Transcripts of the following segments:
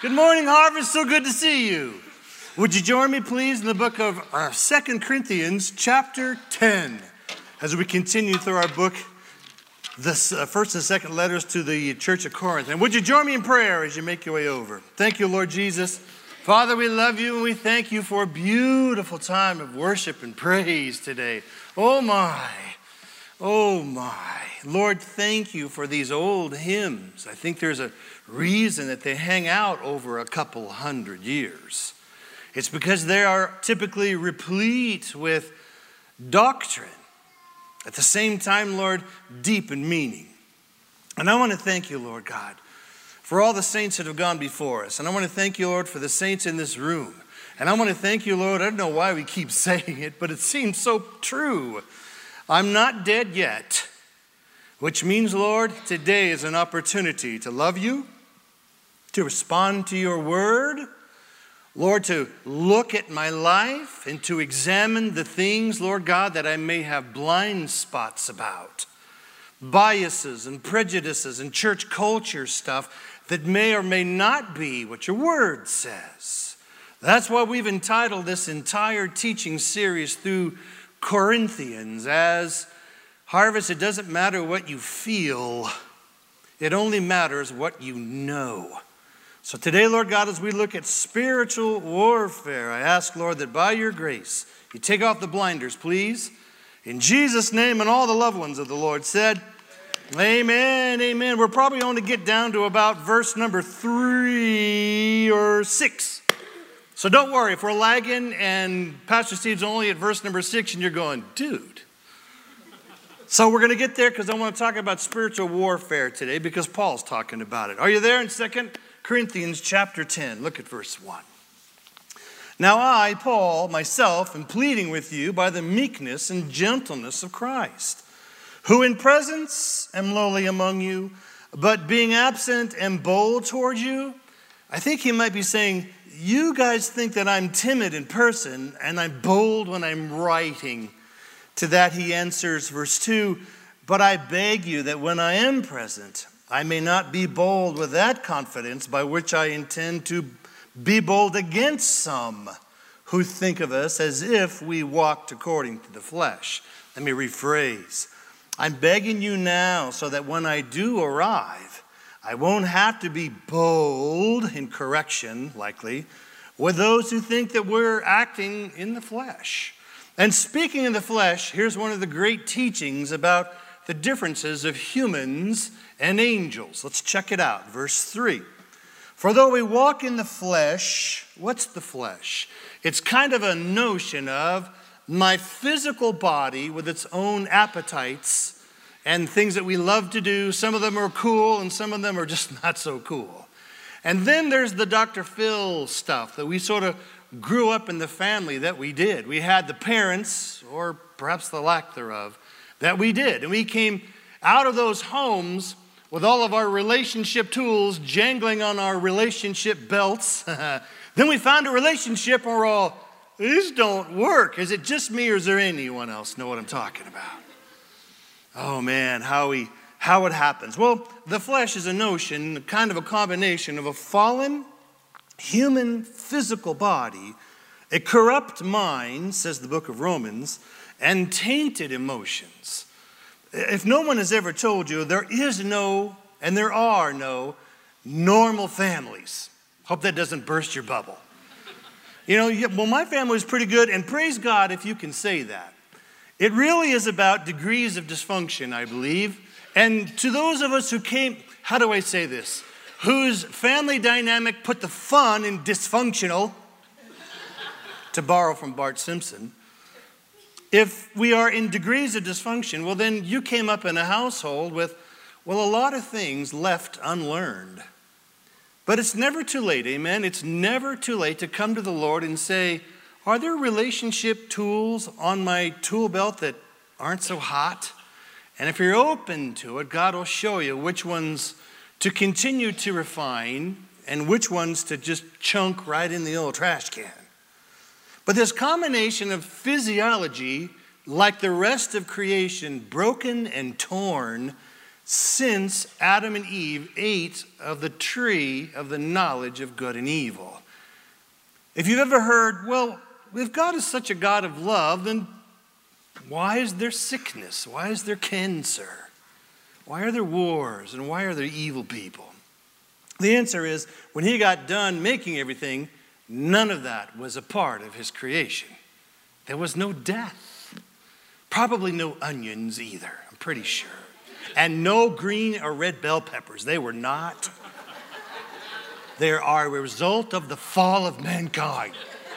Good morning, Harvest. So good to see you. Would you join me, please, in the book of 2 Corinthians, chapter 10, as we continue through our book, the first and second letters to the church of Corinth. And would you join me in prayer as you make your way over? Thank you, Lord Jesus. Father, we love you and we thank you for a beautiful time of worship and praise today. Oh my. Lord, thank you for these old hymns. I think there's a reason that they hang out over a couple hundred years. It's because they are typically replete with doctrine. At the same time, Lord, deep in meaning. And I want to thank you, Lord God, for all the saints that have gone before us. And I want to thank you, Lord, for the saints in this room. And I want to thank you, Lord, I don't know why we keep saying it, but it seems so true. I'm not dead yet, which means, Lord, today is an opportunity to love you, to respond to your word, Lord, to look at my life and to examine the things, Lord God, that I may have blind spots about, biases and prejudices and church culture stuff that may or may not be what your word says. That's why we've entitled this entire teaching series through Corinthians as Harvest. It doesn't matter what you feel. It only matters what you know. So today, Lord God, as we look at spiritual warfare, I ask, Lord, that by your grace, you take off the blinders, please. In Jesus' name, and all the loved ones of the Lord said, amen, amen. We're probably going to get down to about verse number 3 or 6. So don't worry, if we're lagging and Pastor Steve's only at verse number 6 and you're going, dude. So we're going to get there because I want to talk about spiritual warfare today because Paul's talking about it. Are you there in 2 Corinthians chapter 10? Look at verse 1. Now I, Paul, myself, am pleading with you by the meekness and gentleness of Christ, who in presence am lowly among you, but being absent am bold toward you. I think he might be saying, you guys think that I'm timid in person and I'm bold when I'm writing. To that he answers, verse 2, but I beg you that when I am present, I may not be bold with that confidence by which I intend to be bold against some who think of us as if we walked according to the flesh. Let me rephrase. I'm begging you now so that when I do arrive, I won't have to be bold in correction, likely, with those who think that we're acting in the flesh. And speaking of the flesh, here's one of the great teachings about the differences of humans and angels. Let's check it out. Verse 3. For though we walk in the flesh, what's the flesh? It's kind of a notion of my physical body with its own appetites and things that we love to do. Some of them are cool and some of them are just not so cool. And then there's the Dr. Phil stuff that we sort of grew up in the family that we did. We had the parents, or perhaps the lack thereof, that we did. And we came out of those homes with all of our relationship tools jangling on our relationship belts. Then we found a relationship and we're all, these don't work. Is it just me or is there anyone else know what I'm talking about? Oh man, how it happens. Well, the flesh is a notion, kind of a combination of a fallen human physical body, a corrupt mind, says the book of Romans, and tainted emotions. If no one has ever told you, there is no, and there are no normal families. Hope that doesn't burst your bubble. Well, my family is pretty good, and praise God if you can say that. It really is about degrees of dysfunction, I believe. And to those of us who came, how do I say this? Whose family dynamic put the fun in dysfunctional, to borrow from Bart Simpson. If we are in degrees of dysfunction, well, then you came up in a household with, a lot of things left unlearned. But it's never too late, amen? It's never too late to come to the Lord and say, are there relationship tools on my tool belt that aren't so hot? And if you're open to it, God will show you which ones to continue to refine and which ones to just chunk right in the old trash can. But this combination of physiology, like the rest of creation, broken and torn, since Adam and Eve ate of the tree of the knowledge of good and evil. If you've ever heard, well, if God is such a God of love, then why is there sickness? Why is there cancer? Why are there wars? And why are there evil people? The answer is, when he got done making everything, none of that was a part of his creation. There was no death. Probably no onions either, I'm pretty sure. And no green or red bell peppers. They were not. They are a result of the fall of mankind.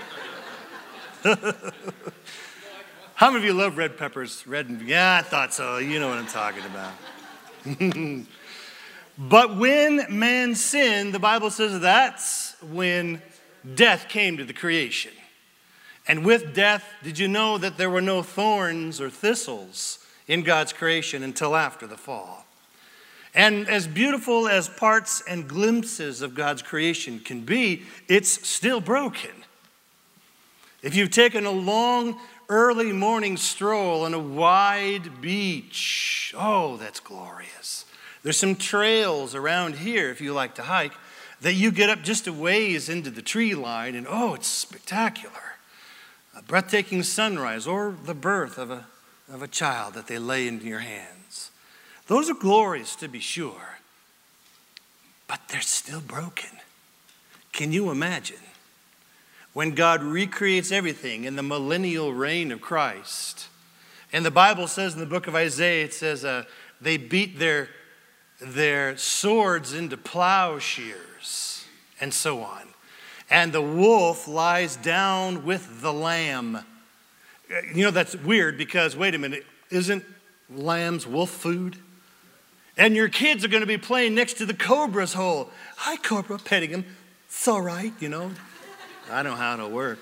How many of you love red peppers? Yeah, I thought so. You know what I'm talking about. But when man sinned, the Bible says that's when death came to the creation. And with death, did you know that there were no thorns or thistles in God's creation until after the fall? And as beautiful as parts and glimpses of God's creation can be, it's still broken. If you've taken a long, early morning stroll on a wide beach, oh, that's glorious. There's some trails around here, if you like to hike, that you get up just a ways into the tree line, and oh, it's spectacular. A breathtaking sunrise or the birth of a child that they lay into your hands. Those are glorious to be sure, but they're still broken. Can you imagine when God recreates everything in the millennial reign of Christ? And the Bible says in the book of Isaiah, it says they beat their swords into plowshares and so on. And the wolf lies down with the lamb. You know, that's weird because, wait a minute, isn't lambs wolf food? And your kids are going to be playing next to the cobra's hole. Hi, cobra, petting him. It's all right, you know. I don't know how it'll work.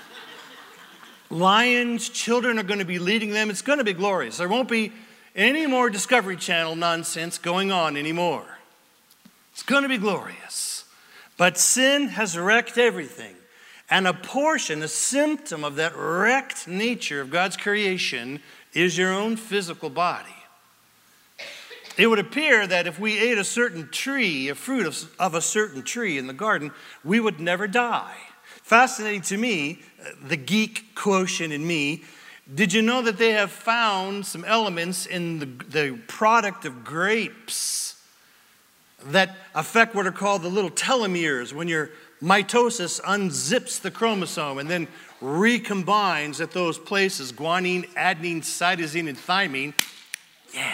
Lions, children are going to be leading them. It's going to be glorious. There won't be any more Discovery Channel nonsense going on anymore. It's going to be glorious. But sin has wrecked everything. And a portion, a symptom of that wrecked nature of God's creation is your own physical body. It would appear that if we ate a certain tree, a fruit of a certain tree in the garden, we would never die. Fascinating to me, the geek quotient in me, did you know that they have found some elements in the product of grapes that affect what are called the little telomeres when your mitosis unzips the chromosome and then recombines at those places, guanine, adenine, cytosine, and thymine. Yeah.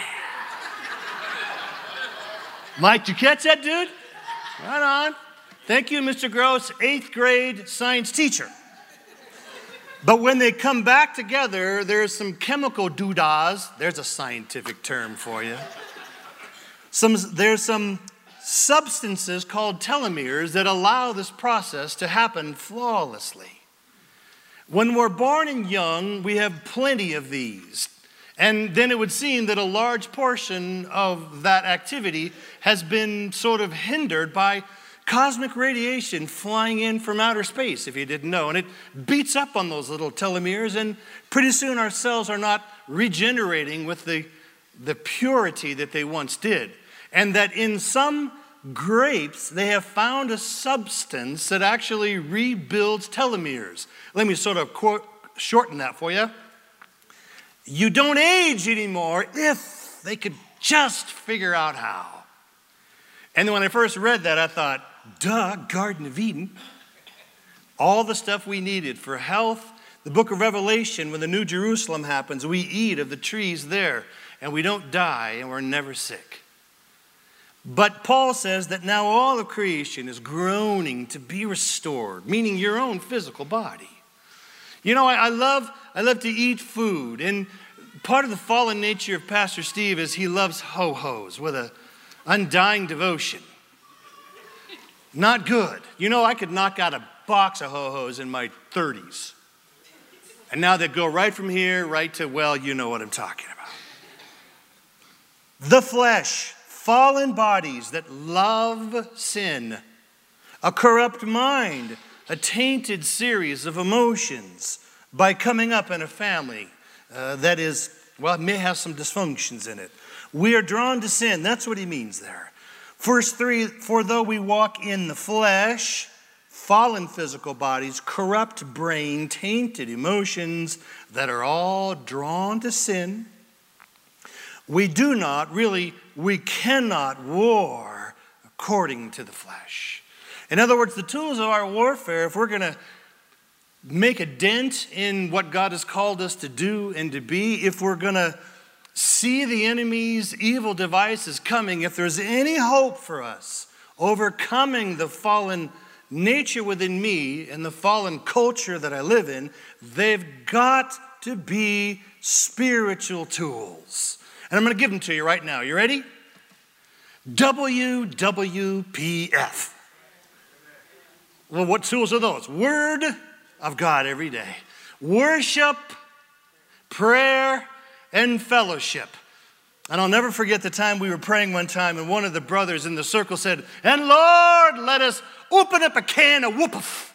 Mike, did you catch that, dude? Right on. Thank you, Mr. Gross, 8th grade science teacher. But when they come back together, there's some chemical doodahs. There's a scientific term for you. There's some substances called telomeres that allow this process to happen flawlessly. When we're born and young, we have plenty of these. And then it would seem that a large portion of that activity has been sort of hindered by cosmic radiation flying in from outer space, if you didn't know. And it beats up on those little telomeres, and pretty soon our cells are not regenerating with the purity that they once did. And that in some grapes, they have found a substance that actually rebuilds telomeres. Let me sort of shorten that for you. You don't age anymore if they could just figure out how. And then when I first read that, I thought, duh, Garden of Eden. All the stuff we needed for health. The book of Revelation, when the New Jerusalem happens, we eat of the trees there, and we don't die, and we're never sick. But Paul says that now all of creation is groaning to be restored, meaning your own physical body. You know, I love to eat food, and part of the fallen nature of Pastor Steve is he loves ho-hos with an undying devotion. Not good. You know, I could knock out a box of ho-hos in my 30s. And now they go right from here, right to, well, you know what I'm talking about. The flesh, fallen bodies that love sin, a corrupt mind, a tainted series of emotions by coming up in a family that is, well, may have some dysfunctions in it. We are drawn to sin. That's what he means there. Verse 3, for though we walk in the flesh, fallen physical bodies, corrupt brain, tainted emotions that are all drawn to sin, we cannot war according to the flesh. In other words, the tools of our warfare, if we're going to make a dent in what God has called us to do and to be, if we're going to see the enemy's evil devices coming, if there's any hope for us overcoming the fallen nature within me and the fallen culture that I live in, they've got to be spiritual tools. And I'm going to give them to you right now. You ready? WWPF. Well, what tools are those? Word of God every day. Worship, prayer, and fellowship. And I'll never forget the time we were praying one time and one of the brothers in the circle said, and Lord, let us open up a can of whoop-off.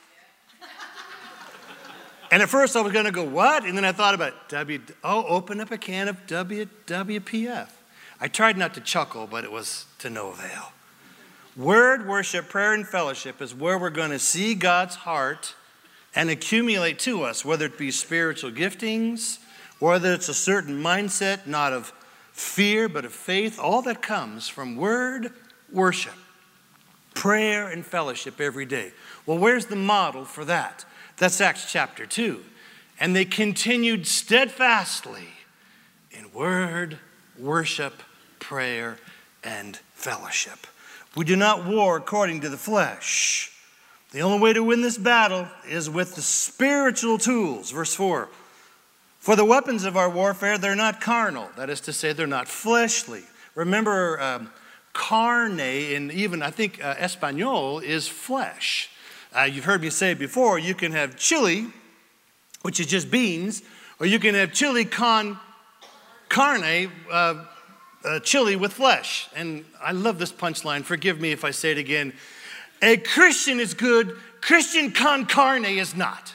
And at first I was going to go, what? And then I thought about open up a can of WWPF. I tried not to chuckle, but it was to no avail. Word, worship, prayer, and fellowship is where we're going to see God's heart and accumulate to us, whether it be spiritual giftings, whether it's a certain mindset, not of fear, but of faith. All that comes from word, worship, prayer, and fellowship every day. Well, where's the model for that? That's Acts chapter 2. And they continued steadfastly in word, worship, prayer, and fellowship. We do not war according to the flesh. The only way to win this battle is with the spiritual tools. Verse 4. For the weapons of our warfare, they're not carnal. That is to say, they're not fleshly. Remember, carne, and even I think Espanol is flesh. You've heard me say before, you can have chili, which is just beans, or you can have chili con carne, chili with flesh. And I love this punchline. Forgive me if I say it again. A Christian is good. Christian con carne is not.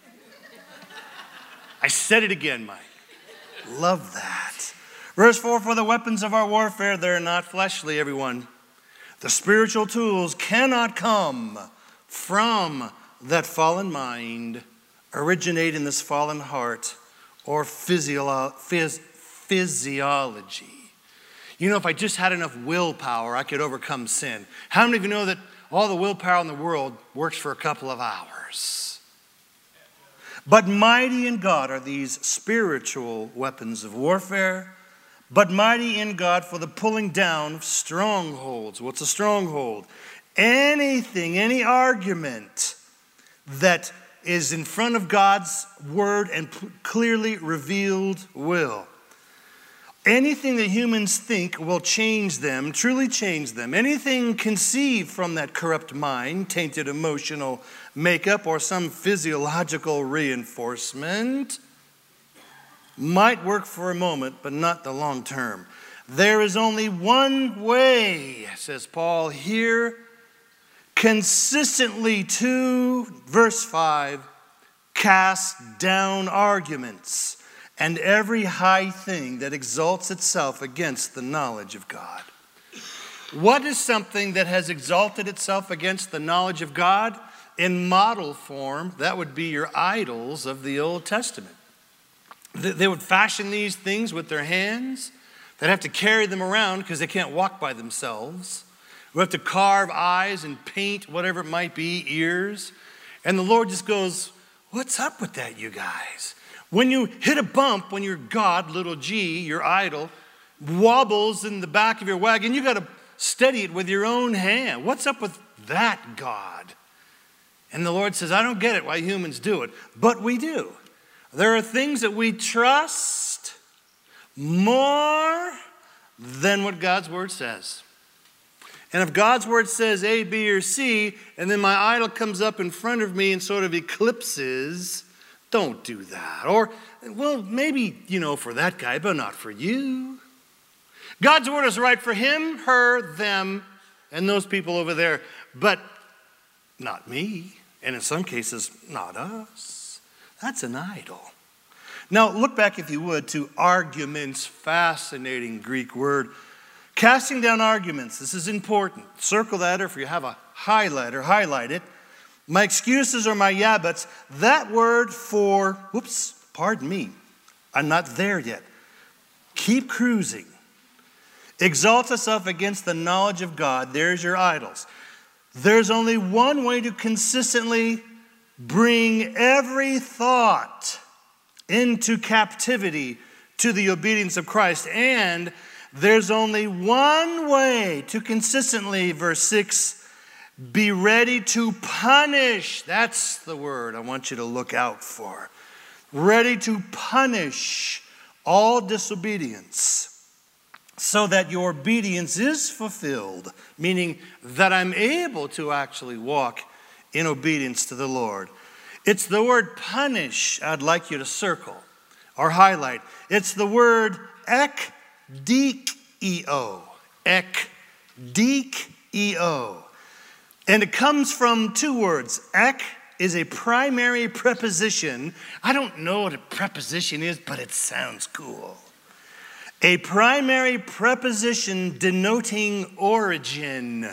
I said it again, Mike. Love that. Verse 4, for the weapons of our warfare, they're not fleshly, everyone. The spiritual tools cannot come from that fallen mind, originate in this fallen heart, or physiology. You know, if I just had enough willpower, I could overcome sin. How many of you know that all the willpower in the world works for a couple of hours? But mighty in God are these spiritual weapons of warfare, but mighty in God for the pulling down of strongholds. What's a stronghold? Anything, any argument that is in front of God's word and clearly revealed will. Anything that humans think will change them, truly change them. Anything conceived from that corrupt mind, tainted emotional makeup, or some physiological reinforcement might work for a moment, but not the long term. There is only one way, says Paul here, consistently to, verse 5, cast down arguments and every high thing that exalts itself against the knowledge of God. What is something that has exalted itself against the knowledge of God? In model form, that would be your idols of the Old Testament. They would fashion these things with their hands. They'd have to carry them around because they can't walk by themselves. We have to carve eyes and paint whatever it might be, ears. And the Lord just goes, what's up with that, you guys? When you hit a bump, when your God, little g, your idol, wobbles in the back of your wagon, you got to steady it with your own hand. What's up with that, God? And the Lord says, I don't get it why humans do it, but we do. There are things that we trust more than what God's word says. And if God's word says A, B, or C, and then my idol comes up in front of me and sort of eclipses, don't do that. Or, well, maybe, for that guy, but not for you. God's word is right for him, her, them, and those people over there, but not me. And in some cases, not us. That's an idol. Now, look back, if you would, to arguments, fascinating Greek word. Casting down arguments, this is important. Circle that, or if you have a highlighter, highlight it. My excuses or my yeah buts, that word for, pardon me, I'm not there yet. Keep cruising. Exalt yourself against the knowledge of God. There's your idols. There's only one way to consistently bring every thought into captivity to the obedience of Christ. And there's only one way to consistently, verse 6, be ready to punish. That's the word I want you to look out for. Ready to punish all disobedience, so that your obedience is fulfilled, meaning that I'm able to actually walk in obedience to the Lord. It's the word punish I'd like you to circle or highlight. It's the word ekdikeo. Ekdikeo. And it comes from two words. Ek is a primary preposition. I don't know what a preposition is, but it sounds cool. A primary preposition denoting origin,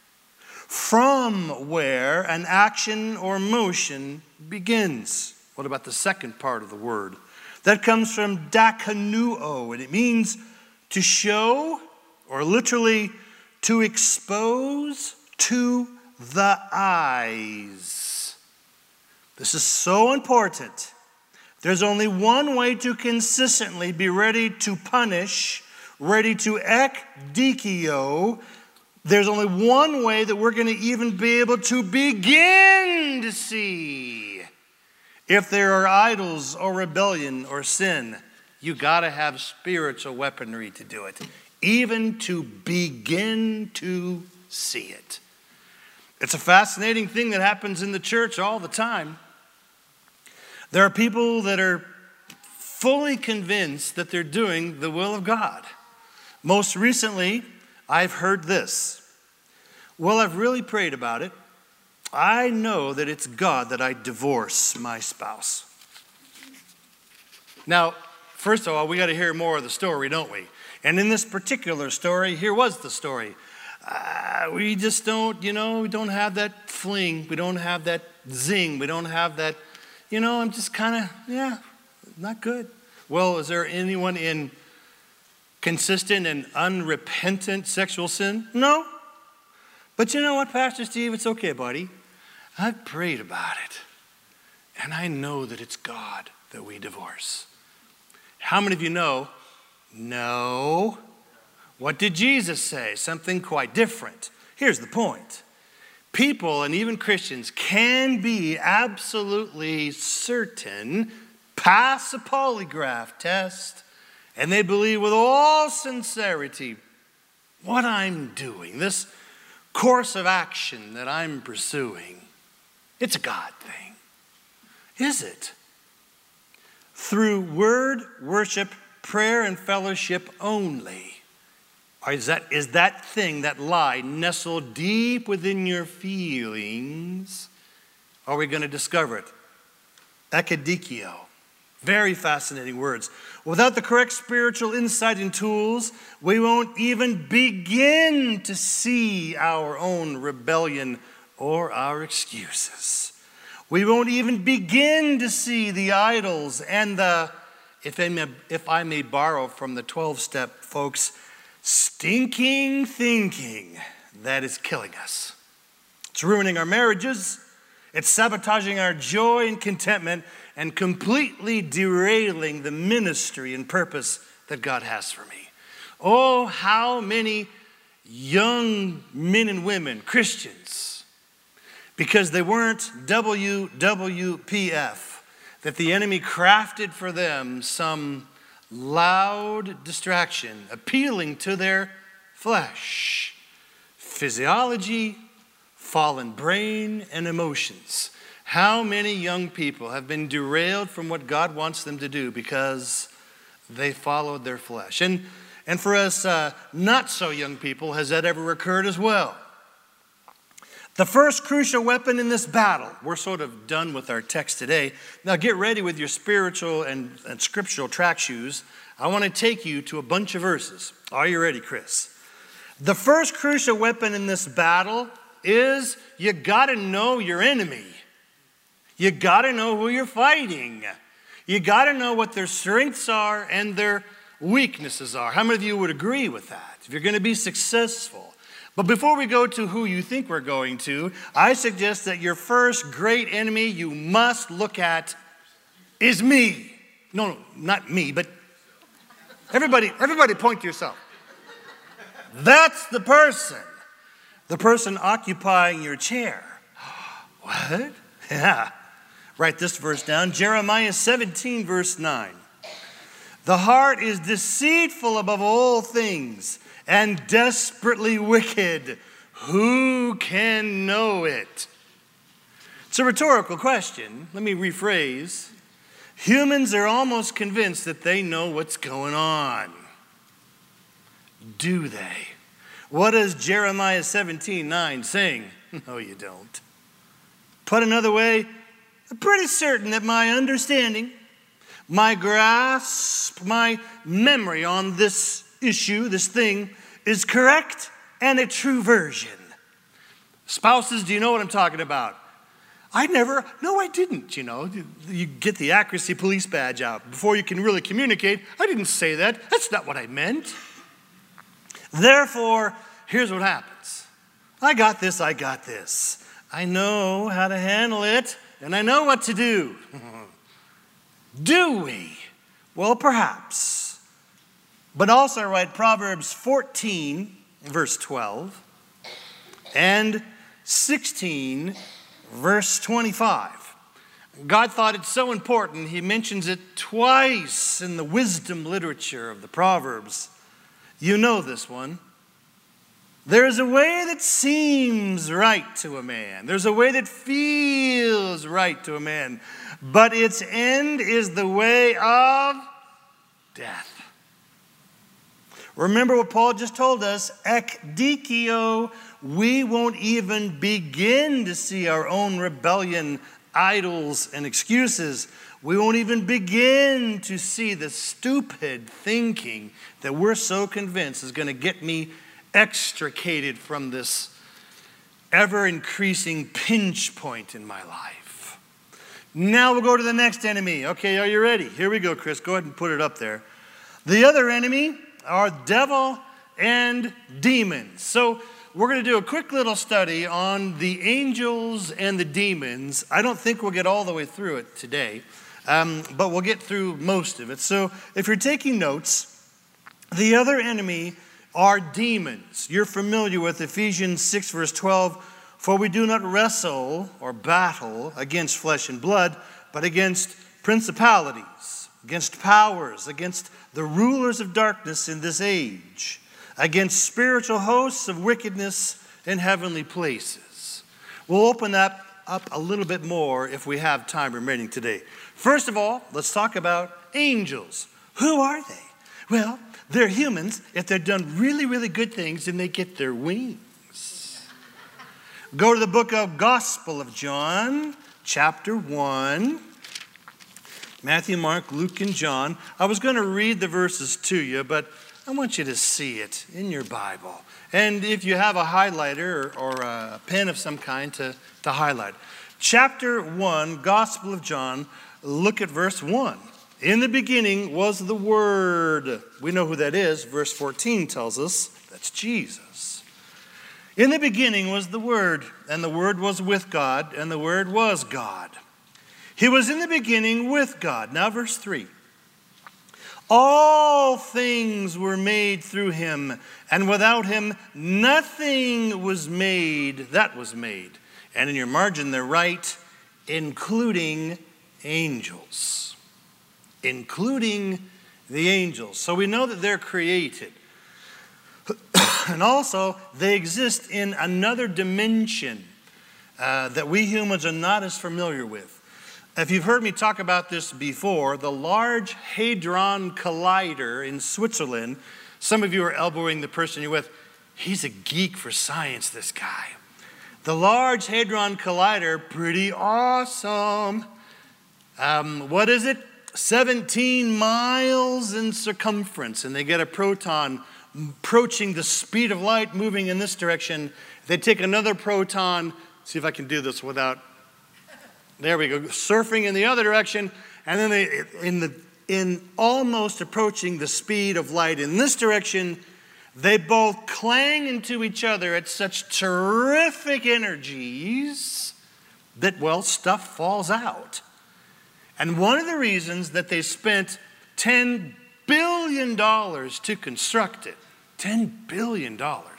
from where an action or motion begins. What about the second part of the word? That comes from dakanuo, and it means to show, or literally to expose to the eyes. This is so important. There's only one way to consistently be ready to punish, ready to ekdikeo. There's only one way that we're going to even be able to begin to see if there are idols or rebellion or sin. You got to have spiritual weaponry to do it, even to begin to see it. It's a fascinating thing that happens in the church all the time. There are people that are fully convinced that they're doing the will of God. Most recently, I've heard this. Well, I've really prayed about it. I know that it's God that I divorce my spouse. Now, first of all, we got to hear more of the story, don't we? And in this particular story, here was the story. We just don't, we don't have that fling. We don't have that zing. We don't have that, I'm just kind of, not good. Well, is there anyone in consistent and unrepentant sexual sin? No. But you know what, Pastor Steve? It's okay, buddy. I've prayed about it. And I know that it's God that we divorce. How many of you know? No. What did Jesus say? Something quite different. Here's the point. People, and even Christians, can be absolutely certain, pass a polygraph test, and they believe with all sincerity what I'm doing, this course of action that I'm pursuing, it's a God thing. Is it? Through word, worship, prayer, and fellowship only. Or is that thing, that lie, nestled deep within your feelings? Are we going to discover it? Ekdikeo. Very fascinating words. Without the correct spiritual insight and tools, we won't even begin to see our own rebellion or our excuses. We won't even begin to see the idols and the, if I may borrow from the 12-step, folks, stinking thinking that is killing us. It's ruining our marriages. It's sabotaging our joy and contentment and completely derailing the ministry and purpose that God has for me. Oh, how many young men and women, Christians, because they weren't WWPF, that the enemy crafted for them some loud distraction, appealing to their flesh, physiology, fallen brain, and emotions. How many young people have been derailed from what God wants them to do because they followed their flesh? And for us not so young people, has that ever occurred as well? The first crucial weapon in this battle. We're sort of done with our text today. Now get ready with your spiritual and scriptural track shoes. I want to take you to a bunch of verses. Are you ready, Chris? The first crucial weapon in this battle is you got to know your enemy. You got to know who you're fighting. You got to know what their strengths are and their weaknesses are. How many of you would agree with that? If you're going to be successful. But before we go to who you think we're going to, I suggest that your first great enemy you must look at is me. No, not me, but everybody point to yourself. That's the person occupying your chair. What? Yeah. Write this verse down, Jeremiah 17, verse 9. The heart is deceitful above all things and desperately wicked. Who can know it? It's a rhetorical question. Let me rephrase. Humans are almost convinced that they know what's going on. Do they? What does Jeremiah 17:9 saying? No, you don't. Put another way, I'm pretty certain that my understanding, my grasp, my memory on this issue, this thing, is correct and a true version. Spouses, do you know what I'm talking about? No, I didn't, You get the accuracy police badge out before you can really communicate. I didn't say that. That's not what I meant. Therefore, here's what happens. I got this. I know how to handle it, and I know what to do. Do we? Well, perhaps. But also write Proverbs 14, verse 12, and 16, verse 25. God thought it so important, he mentions it twice in the wisdom literature of the Proverbs. You know this one. There is a way that seems right to a man. There's a way that feels right to a man. But its end is the way of death. Remember what Paul just told us, ek dikio, we won't even begin to see our own rebellion, idols, and excuses. We won't even begin to see the stupid thinking that we're so convinced is going to get me extricated from this ever-increasing pinch point in my life. Now we'll go to the next enemy. Okay, are you ready? Here we go, Chris. Go ahead and put it up there. The other enemy are devil and demons. So we're going to do a quick little study on the angels and the demons. I don't think we'll get all the way through it today, but we'll get through most of it. So if you're taking notes, the other enemy are demons. You're familiar with Ephesians 6, verse 12. For we do not wrestle or battle against flesh and blood, but against principalities, against powers, against the rulers of darkness in this age, against spiritual hosts of wickedness in heavenly places. We'll open that up a little bit more if we have time remaining today. First of all, let's talk about angels. Who are they? Well, they're humans. If they've done really, really good things, then they get their wings. Go to the book of Gospel of John, chapter 1. Matthew, Mark, Luke, and John. I was going to read the verses to you, but I want you to see it in your Bible. And if you have a highlighter or a pen of some kind to highlight. Chapter 1, Gospel of John, look at verse 1. In the beginning was the Word. We know who that is. Verse 14 tells us that's Jesus. In the beginning was the Word, and the Word was with God, and the Word was God. He was in the beginning with God. Now verse 3. All things were made through him, and without him nothing was made that was made. And in your margin there write, including angels. Including the angels. So we know that they're created. And also, they exist in another dimension that we humans are not as familiar with. If you've heard me talk about this before, the Large Hadron Collider in Switzerland, some of you are elbowing the person you're with. He's a geek for science, this guy. The Large Hadron Collider, pretty awesome. What is it? 17 miles in circumference, and they get a proton approaching the speed of light, moving in this direction. They take another proton, see if I can do this without, there we go, surfing in the other direction, and then they, in almost approaching the speed of light in this direction, they both clang into each other at such terrific energies that, well, stuff falls out. And one of the reasons that they spent $10 billion to construct it, $10 billion,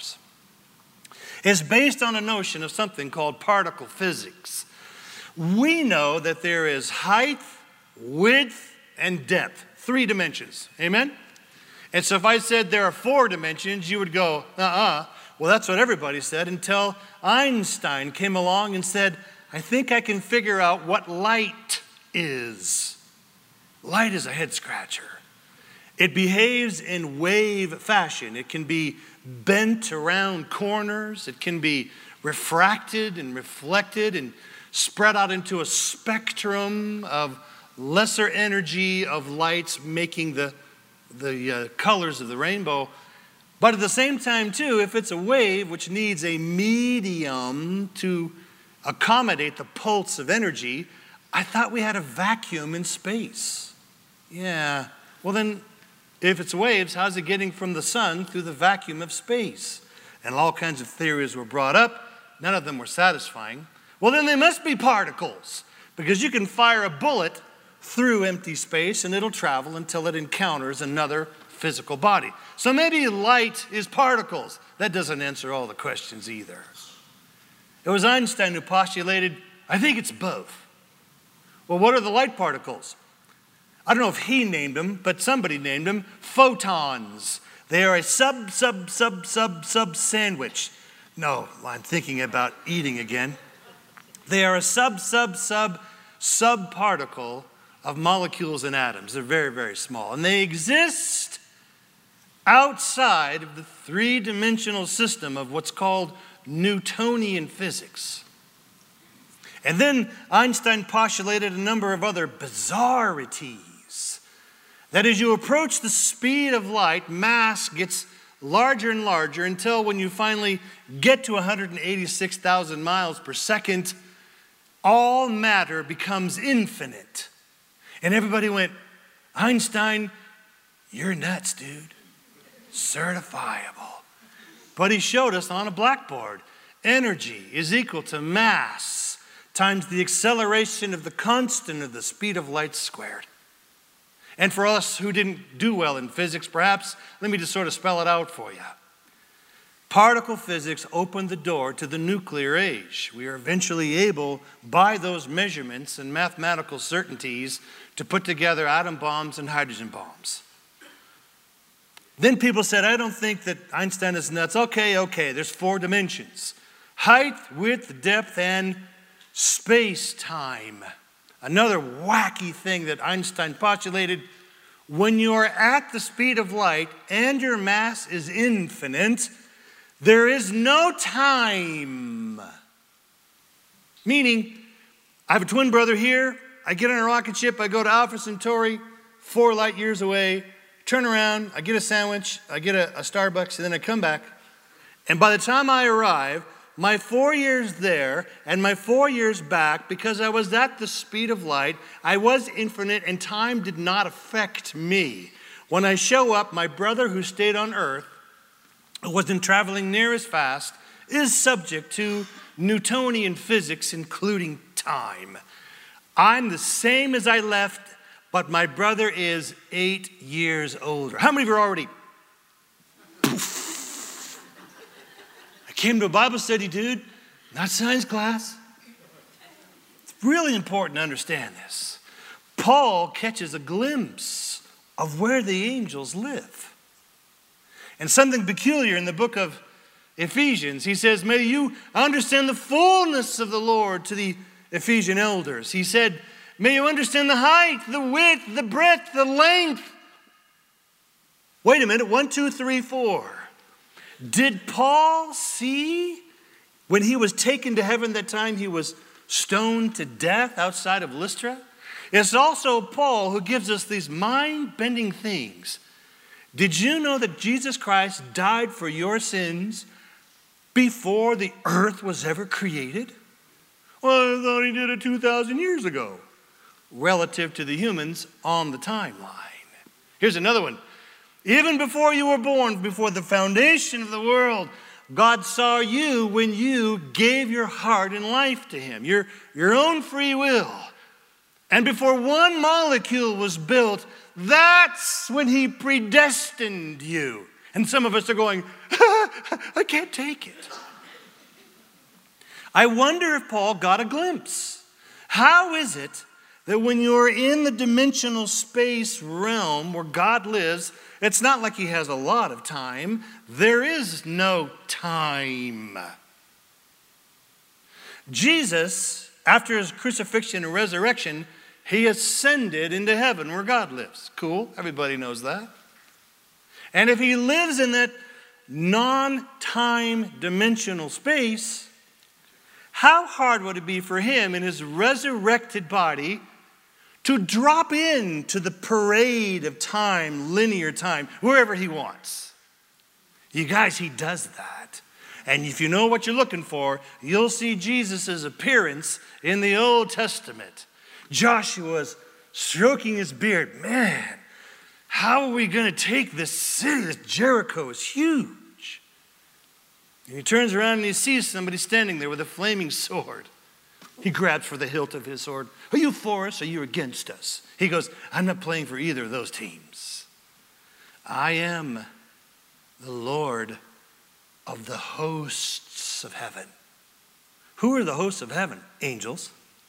is based on a notion of something called particle physics. We know that there is height, width, and depth, 3 dimensions. Amen? And so if I said there are 4 dimensions, you would go, well, that's what everybody said, until Einstein came along and said, I think I can figure out what light is. Light is a head scratcher. It behaves in wave fashion. It can be bent around corners. It can be refracted and reflected and spread out into a spectrum of lesser energy of lights, making the colors of the rainbow. But at the same time, too, if it's a wave which needs a medium to accommodate the pulse of energy, I thought we had a vacuum in space. Yeah, well then, if it's waves, how's it getting from the sun through the vacuum of space? And all kinds of theories were brought up. None of them were satisfying. Well, then they must be particles, because you can fire a bullet through empty space and it'll travel until it encounters another physical body. So maybe light is particles. That doesn't answer all the questions either. It was Einstein who postulated, I think it's both. Well, what are the light particles? I don't know if he named them, but somebody named them photons. They are a sub sandwich. No, I'm thinking about eating again. They are a sub particle of molecules and atoms. They're very, very small. And they exist outside of the 3-dimensional system of what's called Newtonian physics. And then Einstein postulated a number of other bizarrities. That as you approach the speed of light, mass gets larger and larger until when you finally get to 186,000 miles per second, all matter becomes infinite. And everybody went, Einstein, you're nuts, dude. Certifiable. But he showed us on a blackboard, energy is equal to mass times the acceleration of the constant of the speed of light squared. And for us who didn't do well in physics, perhaps, let me just sort of spell it out for you. Particle physics opened the door to the nuclear age. We are eventually able, by those measurements and mathematical certainties, to put together atom bombs and hydrogen bombs. Then people said, I don't think that Einstein is nuts. Okay, there's 4 dimensions. Height, width, depth, and space-time. Another wacky thing that Einstein postulated, when you are at the speed of light and your mass is infinite, there is no time. Meaning, I have a twin brother here, I get on a rocket ship, I go to Alpha Centauri, 4 light years away, turn around, I get a sandwich, I get a Starbucks, and then I come back. And by the time I arrive, my 4 years there and my 4 years back, because I was at the speed of light, I was infinite and time did not affect me. When I show up, my brother who stayed on Earth, who wasn't traveling near as fast, is subject to Newtonian physics, including time. I'm the same as I left, but my brother is 8 years older. How many of you are already? Poof. Came to a Bible study, dude, not science class. It's really important to understand this. Paul catches a glimpse of where the angels live. And something peculiar in the book of Ephesians, he says, may you understand the fullness of the Lord to the Ephesian elders. He said, may you understand the height, the width, the breadth, the length. Wait a minute, 1, 2, 3, 4. Did Paul see When he was taken to heaven that time, he was stoned to death outside of Lystra. It's also Paul who gives us these mind-bending things. Did you know that Jesus Christ died for your sins before the earth was ever created? Well, I thought he did it 2,000 years ago, relative to the humans on the timeline. Here's another one. Even before you were born, before the foundation of the world, God saw you when you gave your heart and life to him, your own free will. And before one molecule was built, that's when he predestined you. And some of us are going, I can't take it. I wonder if Paul got a glimpse. How is it that when you're in the dimensional space realm where God lives, it's not like he has a lot of time. There is no time. Jesus, after his crucifixion and resurrection, he ascended into heaven where God lives. Cool, everybody knows that. And if he lives in that non-time dimensional space, how hard would it be for him in his resurrected body to drop into the parade of time, linear time, wherever he wants? You guys, he does that. And if you know what you're looking for, you'll see Jesus' appearance in the Old Testament. Joshua's stroking his beard. Man, how are we going to take this city? This Jericho is huge. And he turns around and he sees somebody standing there with a flaming sword. He grabs for the hilt of his sword. Are you for us or are you against us? He goes, I'm not playing for either of those teams. I am the Lord of the hosts of heaven. Who are the hosts of heaven? Angels.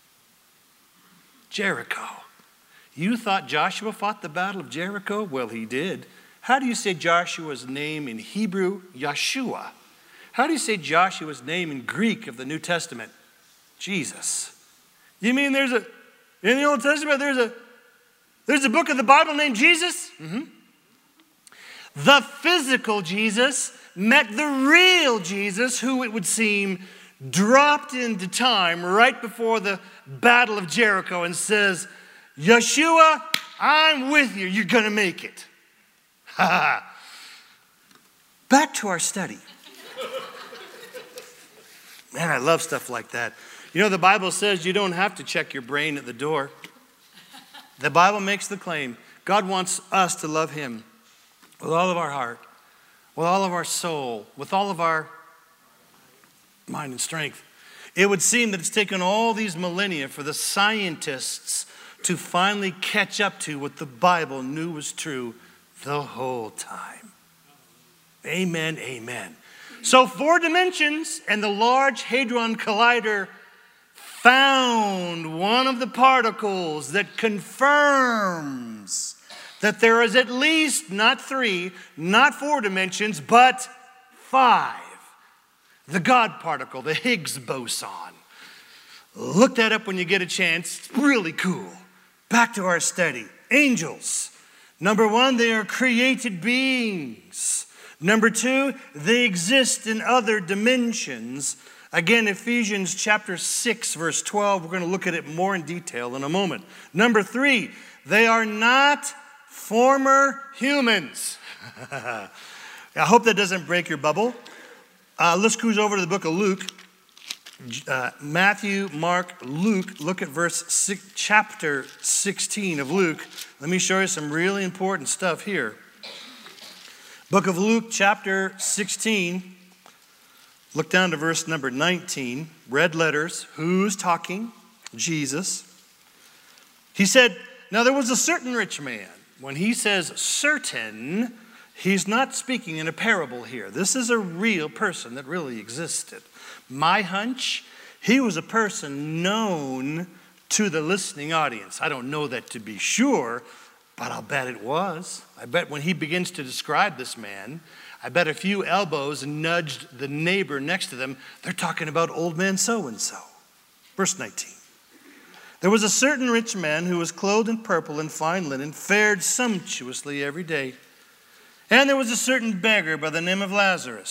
Jericho. You thought Joshua fought the battle of Jericho? Well, he did. How do you say Joshua's name in Hebrew? Yeshua. How do you say Joshua's name in Greek of the New Testament? Jesus. You mean in the Old Testament there's a book of the Bible named Jesus? Mm-hmm. The physical Jesus met the real Jesus, who it would seem dropped into time right before the battle of Jericho and says, Yeshua, I'm with you. You're going to make it. Back to our study. Man, I love stuff like that. You know, the Bible says you don't have to check your brain at the door. The Bible makes the claim God wants us to love him with all of our heart, with all of our soul, with all of our mind and strength. It would seem that it's taken all these millennia for the scientists to finally catch up to what the Bible knew was true the whole time. Amen, amen. So 4 dimensions and the Large Hadron Collider found one of the particles that confirms that there is at least not 3, not 4 dimensions, but 5. The God particle, the Higgs boson. Look that up when you get a chance. It's really cool. Back to our study. Angels. Number 1, they are created beings. Number 2, they exist in other dimensions. Again, Ephesians chapter 6, verse 12. We're going to look at it more in detail in a moment. Number 3, they are not former humans. I hope that doesn't break your bubble. Let's cruise over to the book of Luke. Matthew, Mark, Luke. Look at chapter 16 of Luke. Let me show you some really important stuff here. Book of Luke, chapter 16. Look down to verse number 19. Red letters. Who's talking? Jesus. He said, now there was a certain rich man. When he says certain, he's not speaking in a parable here. This is a real person that really existed. My hunch, he was a person known to the listening audience. I don't know that to be sure, but I'll bet it was. I bet when he begins to describe this man, I bet a few elbows nudged the neighbor next to them. They're talking about old man so-and-so. Verse 19. There was a certain rich man who was clothed in purple and fine linen, fared sumptuously every day. And there was a certain beggar by the name of Lazarus.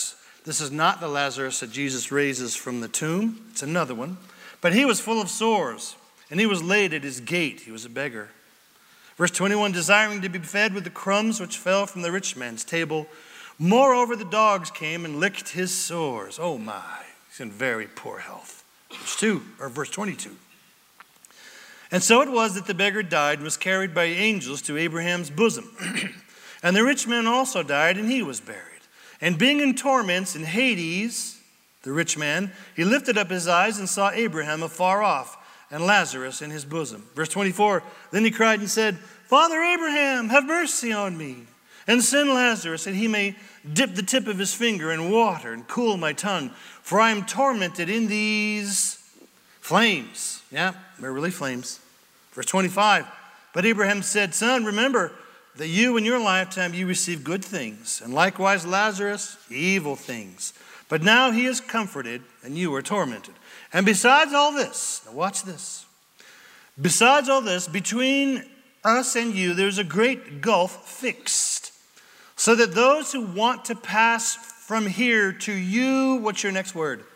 This is not the Lazarus that Jesus raises from the tomb. It's another one. But he was full of sores, and he was laid at his gate. He was a beggar. Verse 21, desiring to be fed with the crumbs which fell from the rich man's table. Moreover, the dogs came and licked his sores. Oh my, he's in very poor health. Verse 22. And so it was that the beggar died and was carried by angels to Abraham's bosom. And the rich man also died, and he was buried. And being in torments in Hades, the rich man, he lifted up his eyes and saw Abraham afar off, and Lazarus in his bosom. Verse 24, then he cried and said, Father Abraham, have mercy on me, and send Lazarus, that he may dip the tip of his finger in water and cool my tongue, for I am tormented in these flames. Yeah, they're really flames. Verse 25, but Abraham said, Son, remember that you in your lifetime you received good things, and likewise Lazarus evil things. But now he is comforted, and you are tormented. And besides all this, now watch this. Besides all this, between us and you, there's a great gulf fixed, so that those who want to pass from here to you, what's your next word?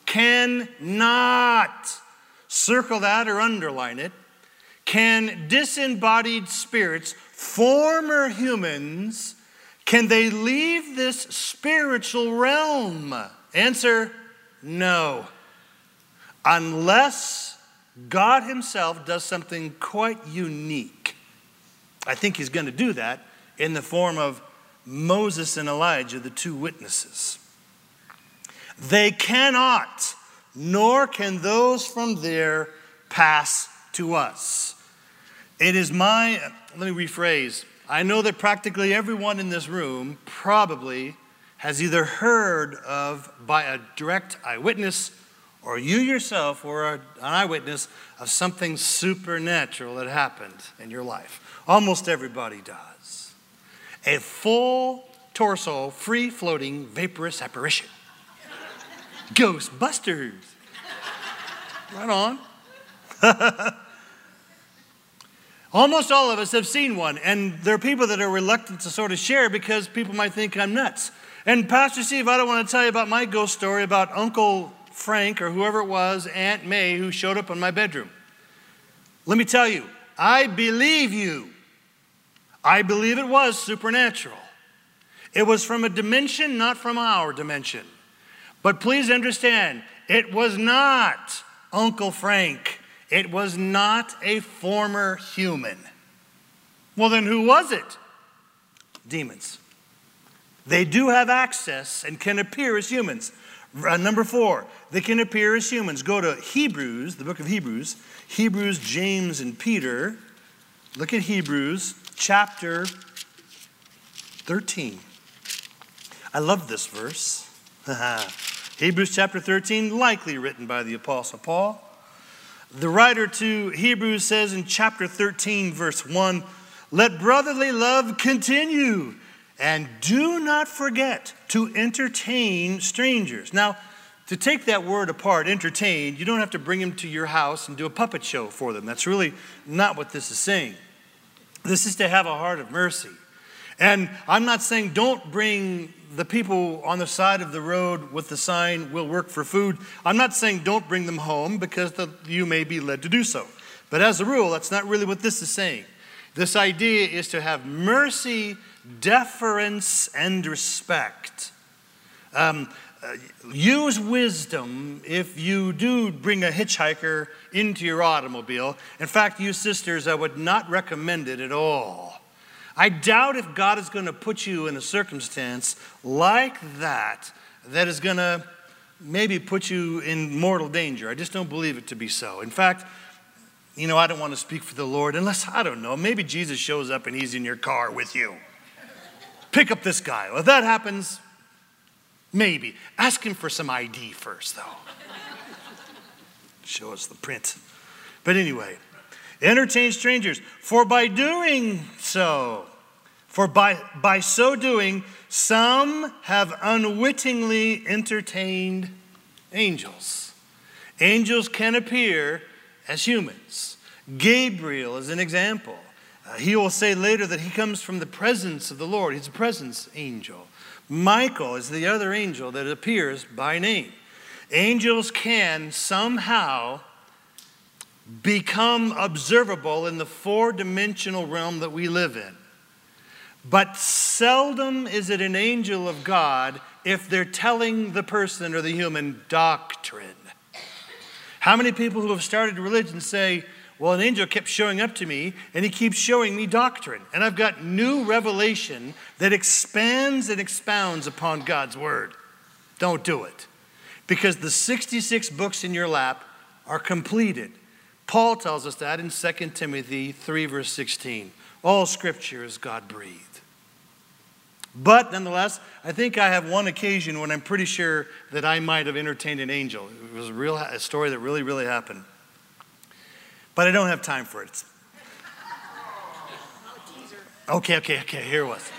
Cannot. Circle that or underline it. Can disembodied spirits, former humans, can they leave this spiritual realm? Answer, no. Unless God himself does something quite unique. I think he's going to do that in the form of Moses and Elijah, the two witnesses. They cannot, nor can those from there pass to us. It is let me rephrase. I know that practically everyone in this room probably has either heard of by a direct eyewitness, or you yourself were an eyewitness of something supernatural that happened in your life. Almost everybody does. A full torso, free-floating, vaporous apparition. Ghostbusters. Right on. Almost all of us have seen one, and there are people that are reluctant to sort of share because people might think I'm nuts. And Pastor Steve, I don't want to tell you about my ghost story about Uncle Frank or whoever it was, Aunt May, who showed up in my bedroom. Let me tell you, I believe you. I believe it was supernatural. It was from a dimension, not from our dimension. But please understand, it was not Uncle Frank. It was not a former human. Well, then who was it? Demons. They do have access and can appear as humans. Number 4, they can appear as humans. Go to Hebrews, the book of Hebrews. Hebrews, James, and Peter. Look at Hebrews chapter 13. I love this verse. Hebrews chapter 13, likely written by the Apostle Paul. The writer to Hebrews says in chapter 13, verse 1, let brotherly love continue, and do not forget to entertain strangers. Now, to take that word apart, entertain, you don't have to bring them to your house and do a puppet show for them. That's really not what this is saying. This is to have a heart of mercy. And I'm not saying don't bring the people on the side of the road with the sign, "We'll work for food." I'm not saying don't bring them home because you may be led to do so. But as a rule, that's not really what this is saying. This idea is to have mercy, deference, and respect. Use wisdom if you do bring a hitchhiker into your automobile. In fact, you sisters, I would not recommend it at all. I doubt if God is going to put you in a circumstance like that is going to maybe put you in mortal danger. I just don't believe it to be so. In fact, I don't want to speak for the Lord unless, I don't know, maybe Jesus shows up and he's in your car with you. Pick up this guy. Well, if that happens, maybe. Ask him for some ID first, though. Show us the print. But anyway, entertain strangers, for by so doing, some have unwittingly entertained angels. Angels can appear as humans. Gabriel is an example. He will say later that he comes from the presence of the Lord. He's a presence angel. Michael is the other angel that appears by name. Angels can somehow become observable in the four-dimensional realm that we live in. But seldom is it an angel of God if they're telling the person or the human doctrine. How many people who have started religion say, well, an angel kept showing up to me, and he keeps showing me doctrine. And I've got new revelation that expands and expounds upon God's word. Don't do it. Because the 66 books in your lap are completed. Paul tells us that in 2 Timothy 3, verse 16. All scripture is God-breathed. But nonetheless, I think I have one occasion when I'm pretty sure that I might have entertained an angel. It was a story that really, really happened. But I don't have time for it. Okay, here it was.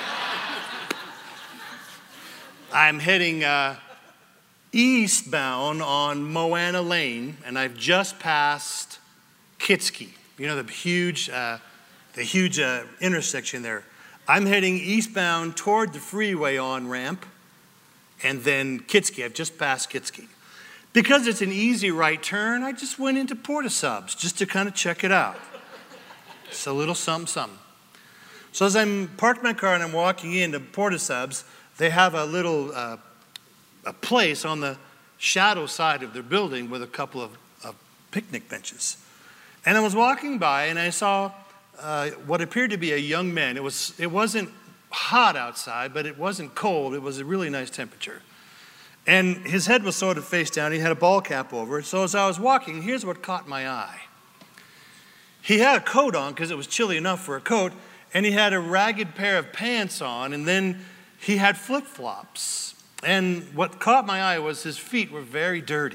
I'm heading eastbound on Moana Lane, and I've just passed Kitski. You know, the huge intersection there. I'm heading eastbound toward the freeway on-ramp, and then Kitski. I've just passed Kitski. Because it's an easy right turn, I just went into Porta-Subs just to kind of check it out. It's a little something. So as I'm parked my car and I'm walking into Porta-Subs, they have a little a place on the shadow side of their building with a couple of picnic benches. And I was walking by and I saw what appeared to be a young man. It wasn't hot outside, but it wasn't cold. It was a really nice temperature. And his head was sort of face down. He had a ball cap over it. So as I was walking, here's what caught my eye. He had a coat on because it was chilly enough for a coat, and he had a ragged pair of pants on, and then he had flip-flops. And what caught my eye was his feet were very dirty.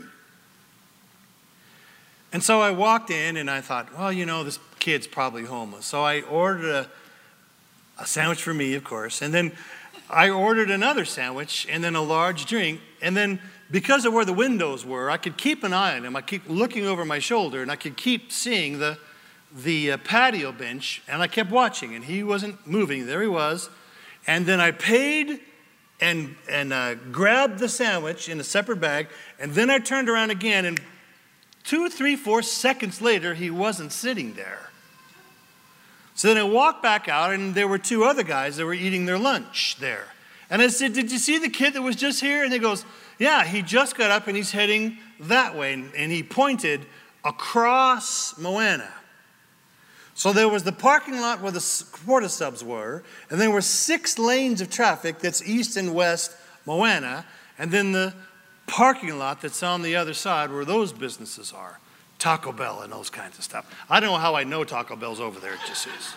And so I walked in, and I thought, well, you know, this kid's probably homeless. So I ordered a sandwich for me, of course, and then I ordered another sandwich and then a large drink. And then because of where the windows were, I could keep an eye on him. I keep looking over my shoulder, and I could keep seeing the patio bench. And I kept watching, and he wasn't moving. There he was. And then I paid and grabbed the sandwich in a separate bag. And then I turned around again, and 2, 3, 4 seconds later, he wasn't sitting there. So then I walked back out, and there were 2 other guys that were eating their lunch there. And I said, did you see the kid that was just here? And he goes, yeah, he just got up, and he's heading that way. And he pointed across Moana. So there was the parking lot where the Porta-Subs were, and there were 6 lanes of traffic that's east and west Moana, and then the parking lot that's on the other side where those businesses are. Taco Bell and those kinds of stuff. I don't know how I know Taco Bell's over there. It just is.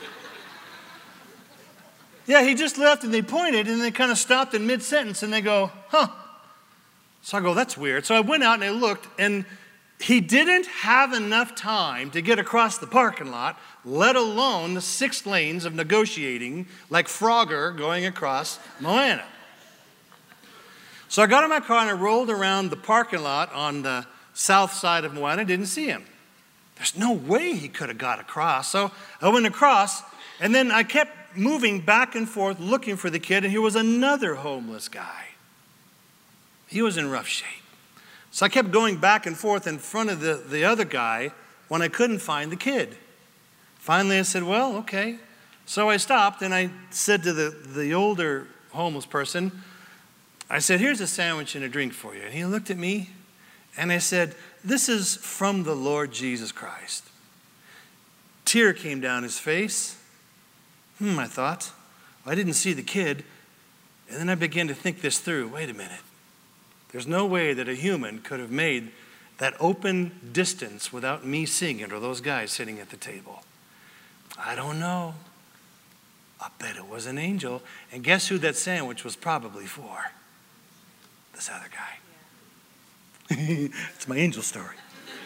Yeah, he just left and they pointed and they kind of stopped in mid-sentence and they go, huh. So I go, that's weird. So I went out and I looked and he didn't have enough time to get across the parking lot, let alone the 6 lanes of negotiating like Frogger going across Moana. So I got in my car and I rolled around the parking lot on the south side of Moana. Didn't see him. There's no way he could have got across. So I went across, and then I kept moving back and forth looking for the kid, and here was another homeless guy. He was in rough shape. So I kept going back and forth in front of the other guy when I couldn't find the kid. Finally, I said, well, okay. So I stopped, and I said to the older homeless person, I said, here's a sandwich and a drink for you. And he looked at me, and I said, this is from the Lord Jesus Christ. Tear came down his face. I thought. I didn't see the kid. And then I began to think this through. Wait a minute. There's no way that a human could have made that open distance without me seeing it or those guys sitting at the table. I don't know. I bet it was an angel. And guess who that sandwich was probably for? This other guy. It's my angel story.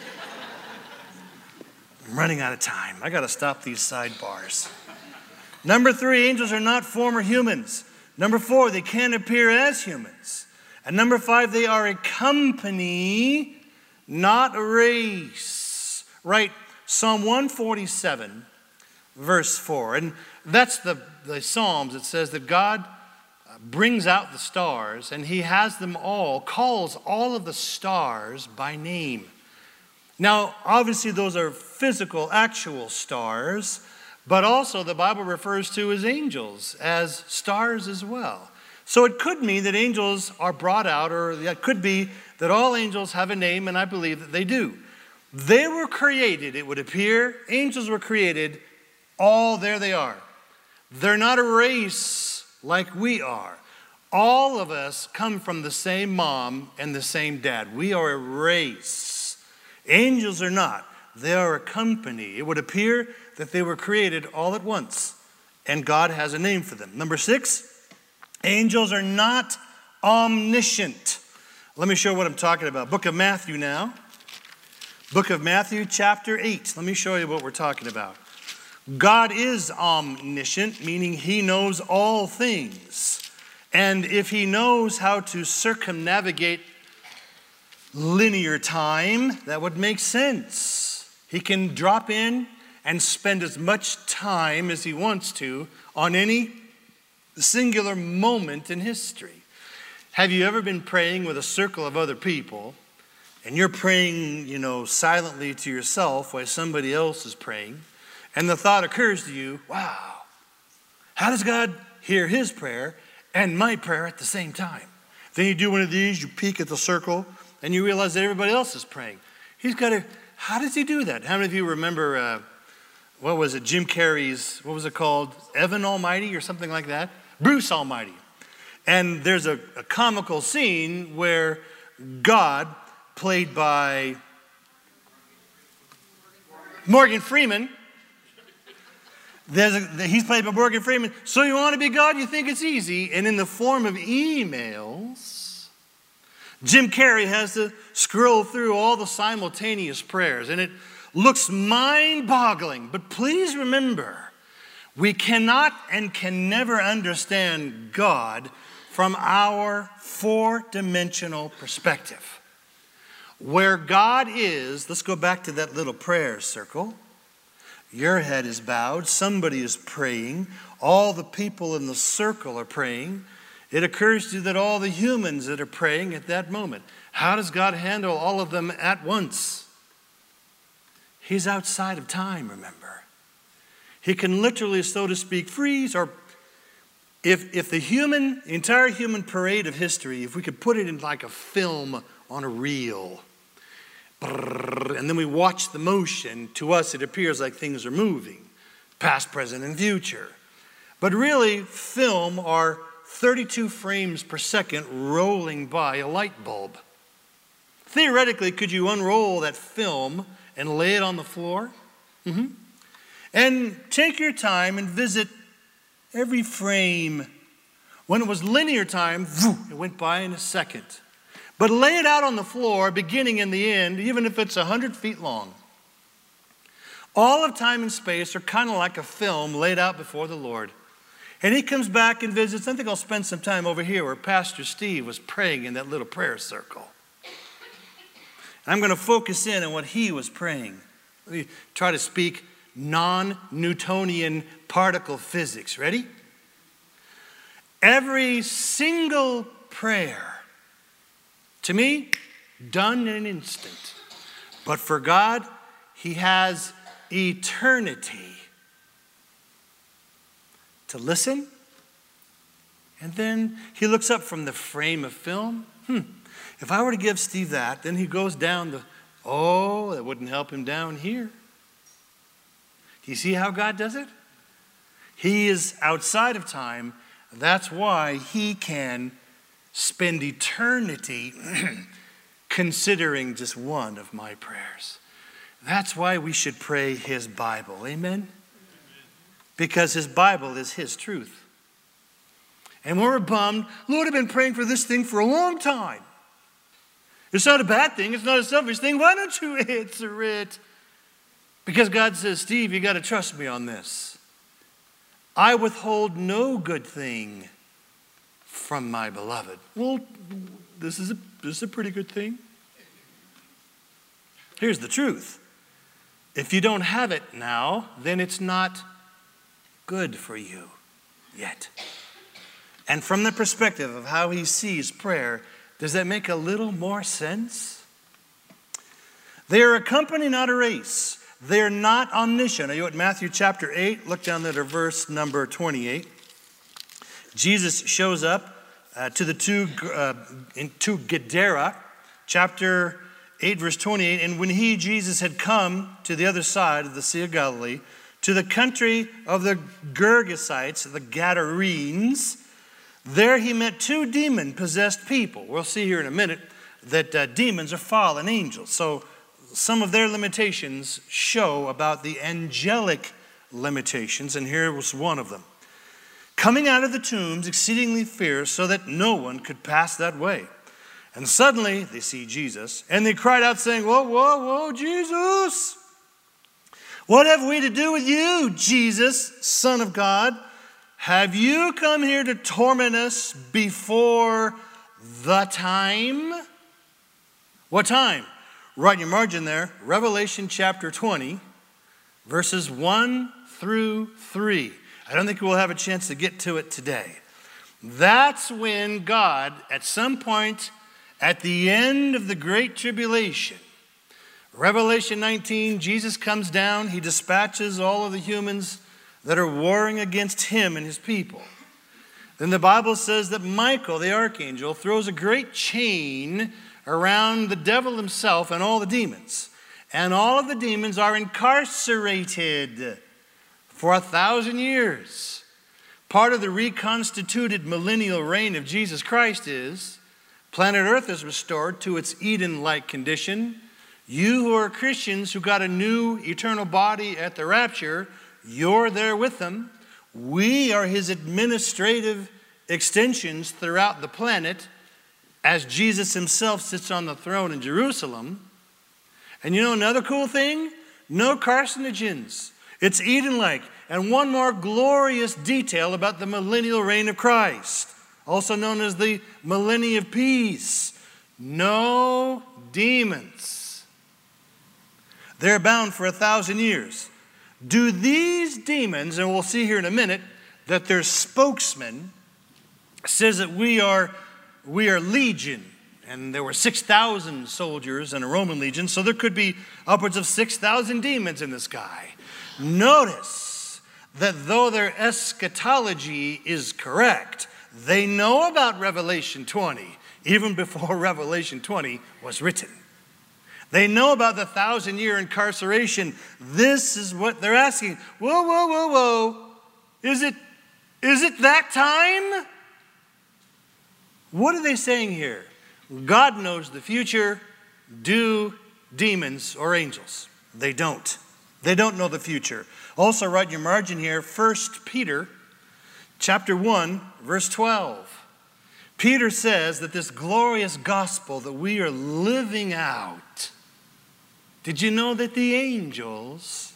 I'm running out of time. I got to stop these sidebars. Number 3, angels are not former humans. Number 4, they can appear as humans. And number 5, they are a company, not a race. Right? Psalm 147, verse 4. And that's the Psalms. It says that God brings out the stars, and he has them all, calls all of the stars by name. Now, obviously, those are physical, actual stars, but also the Bible refers to as angels, as stars as well. So it could mean that angels are brought out, or it could be that all angels have a name, and I believe that they do. They were created, it would appear, angels were created, all there they are. They're not a race like we are. All of us come from the same mom and the same dad. We are a race. Angels are not. They are a company. It would appear that they were created all at once, and God has a name for them. Number 6, angels are not omniscient. Let me show you what I'm talking about. Book of Matthew now. Book of Matthew, chapter 8. Let me show you what we're talking about. God is omniscient, meaning he knows all things. And if he knows how to circumnavigate linear time, that would make sense. He can drop in and spend as much time as he wants to on any singular moment in history. Have you ever been praying with a circle of other people, and you're praying, silently to yourself while somebody else is praying, and the thought occurs to you, wow, how does God hear his prayer and my prayer at the same time? Then you do one of these, you peek at the circle, and you realize that everybody else is praying. How does he do that? How many of you remember, Jim Carrey's, what was it called? Evan Almighty or something like that? Bruce Almighty. And there's a comical scene where God, played by Morgan Freeman, he's played by Morgan Freeman. So you want to be God? You think it's easy. And in the form of emails, Jim Carrey has to scroll through all the simultaneous prayers. And it looks mind-boggling. But please remember, we cannot and can never understand God from our four-dimensional perspective. Where God is, let's go back to that little prayer circle. Your head is bowed. Somebody is praying. All the people in the circle are praying. It occurs to you that all the humans that are praying at that moment. How does God handle all of them at once? He's outside of time, remember. He can literally, so to speak, freeze, or if the entire human parade of history, if we could put it in like a film on a reel, and then we watch the motion, to us it appears like things are moving, past, present, and future. But really, film are 32 frames per second rolling by a light bulb. Theoretically, could you unroll that film and lay it on the floor? And take your time and visit every frame. When it was linear time, it went by in a second. But lay it out on the floor, beginning and the end, even if it's 100 feet long. All of time and space are kind of like a film laid out before the Lord. And he comes back and visits. I think I'll spend some time over here where Pastor Steve was praying in that little prayer circle. I'm going to focus in on what he was praying. Let me try to speak non-Newtonian particle physics. Ready? Every single prayer, to me, done in an instant. But for God, he has eternity to listen. And then he looks up from the frame of film. If I were to give Steve that, then he goes down that wouldn't help him down here. Do you see how God does it? He is outside of time. That's why he can spend eternity considering just one of my prayers. That's why we should pray his Bible. Amen? Because his Bible is his truth. And when we're bummed, Lord, I've been praying for this thing for a long time. It's not a bad thing. It's not a selfish thing. Why don't you answer it? Because God says, Steve, you got to trust me on this. I withhold no good thing from my beloved. Well, this is a pretty good thing. Here's the truth. If you don't have it now, then it's not good for you yet. And from the perspective of how he sees prayer, does that make a little more sense? They are a company, not a race. They are not omniscient. Are you at Matthew chapter 8? Look down there to verse number 28. Jesus shows up to Gadara, chapter 8, verse 28. And when Jesus had come to the other side of the Sea of Galilee, to the country of the Gergesites, the Gadarenes, there he met two demon-possessed people. We'll see here in a minute that demons are fallen angels. So some of their limitations show about the angelic limitations, and here was one of them. Coming out of the tombs, exceedingly fierce, so that no one could pass that way. And suddenly they see Jesus, and they cried out, saying, "Whoa, whoa, whoa, Jesus! What have we to do with you, Jesus, Son of God? Have you come here to torment us before the time?" What time? Write in your margin there, Revelation chapter 20, verses 1 through 3. I don't think we'll have a chance to get to it today. That's when God, at some point at the end of the Great Tribulation, Revelation 19, Jesus comes down, he dispatches all of the humans that are warring against him and his people. Then the Bible says that Michael, the archangel, throws a great chain around the devil himself and all the demons. And all of the demons are incarcerated for 1,000 years. Part of the reconstituted millennial reign of Jesus Christ is planet Earth is restored to its Eden-like condition. You who are Christians who got a new eternal body at the rapture, you're there with them. We are his administrative extensions throughout the planet as Jesus himself sits on the throne in Jerusalem. And you know another cool thing? No carcinogens. It's Eden-like. And one more glorious detail about the millennial reign of Christ, also known as the millennium of peace. No demons. They're bound for 1,000 years. Do these demons, and we'll see here in a minute, that their spokesman says that we are legion, and there were 6,000 soldiers in a Roman legion, so there could be upwards of 6,000 demons in the sky. Notice that though their eschatology is correct, they know about Revelation 20, even before Revelation 20 was written. They know about the 1,000-year incarceration. This is what they're asking. Whoa, whoa, whoa, whoa. Is it that time? What are they saying here? God knows the future. Do demons or angels? They don't. They don't know the future. Also, write in your margin here, 1 Peter chapter 1, verse 12. Peter says that this glorious gospel that we are living out, did you know that the angels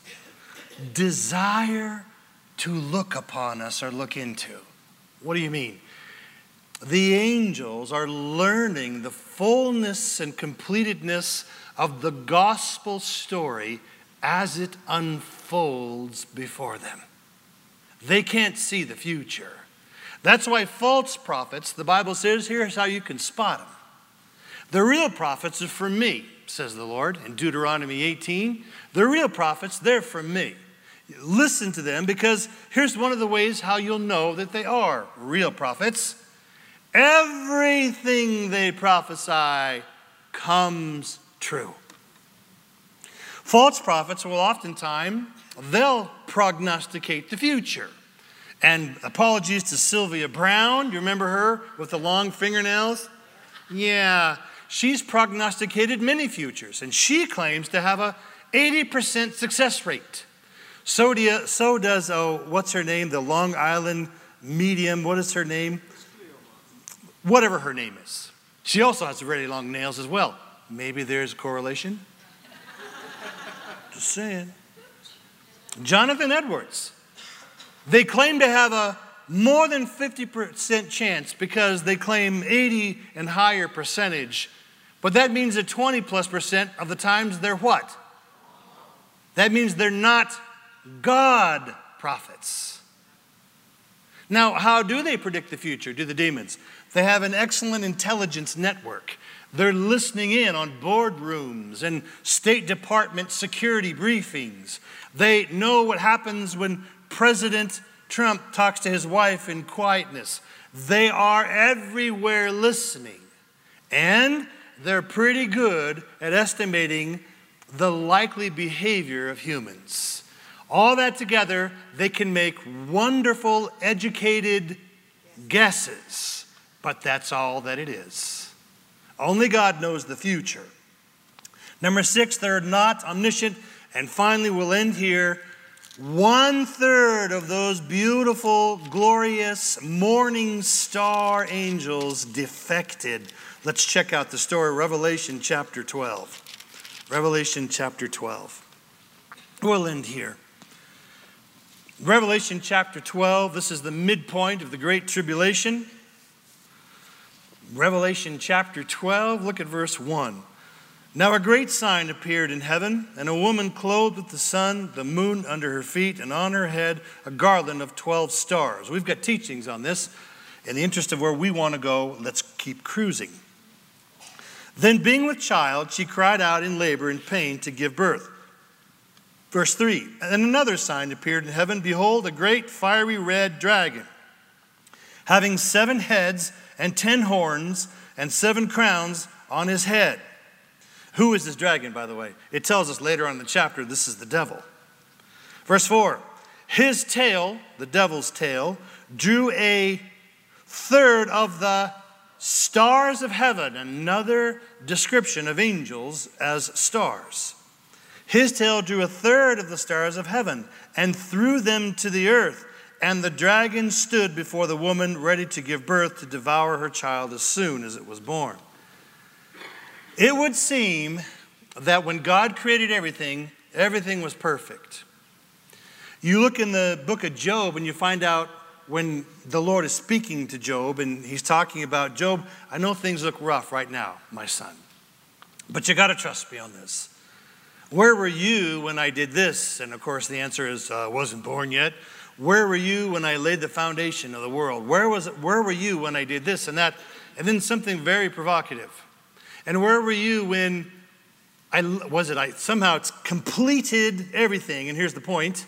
desire to look upon us or look into? What do you mean? The angels are learning the fullness and completedness of the gospel story as it unfolds before them. They can't see the future. That's why false prophets, the Bible says, here's how you can spot them. The real prophets are from me, says the Lord in Deuteronomy 18. The real prophets, they're from me. Listen to them, because here's one of the ways how you'll know that they are real prophets. Everything they prophesy comes true. False prophets will oftentimes, they'll prognosticate the future. And apologies to Sylvia Brown. You remember her with the long fingernails? Yeah, she's prognosticated many futures, and she claims to have a 80% success rate. So does, what's her name? The Long Island medium. What is her name? Whatever her name is. She also has very long nails as well. Maybe there's a correlation. Just saying. Jonathan Edwards. They claim to have a more than 50% chance because they claim 80 and higher percentage. But that means that 20+% of the times they're what? That means they're not God prophets. Now, how do they predict the future, do the demons? They have an excellent intelligence network. They're listening in on boardrooms and State Department security briefings. They know what happens when President Trump talks to his wife in quietness. They are everywhere listening. And they're pretty good at estimating the likely behavior of humans. All that together, they can make wonderful, educated guesses. But that's all that it is. Only God knows the future. Number 6, they're not omniscient. And finally, we'll end here. 1/3 of those beautiful, glorious morning star angels defected. Let's check out the story, Revelation chapter 12. Revelation chapter 12. We'll end here. Revelation chapter 12, this is the midpoint of the Great Tribulation. Revelation chapter 12, look at verse 1. Now a great sign appeared in heaven, and a woman clothed with the sun, the moon under her feet, and on her head a garland of 12 stars. We've got teachings on this. In the interest of where we want to go, let's keep cruising. Then being with child, she cried out in labor and pain to give birth. Verse 3, and another sign appeared in heaven. Behold, a great fiery red dragon, having 7 heads and 10 horns and 7 crowns on his head. Who is this dragon, by the way? It tells us later on in the chapter, this is the devil. Verse 4, his tail, the devil's tail, drew 1/3 of the stars of heaven, another description of angels as stars. His tail drew 1/3 of the stars of heaven and threw them to the earth. And the dragon stood before the woman ready to give birth to devour her child as soon as it was born. It would seem that when God created everything, everything was perfect. You look in the book of Job and you find out when the Lord is speaking to Job and he's talking about, Job, I know things look rough right now, my son, but you got to trust me on this. Where were you when I did this? And of course the answer is, I wasn't born yet. Where were you when I laid the foundation of the world? Where were you when I did this and that? And then something very provocative. And where were you when somehow it's completed everything? And here's the point.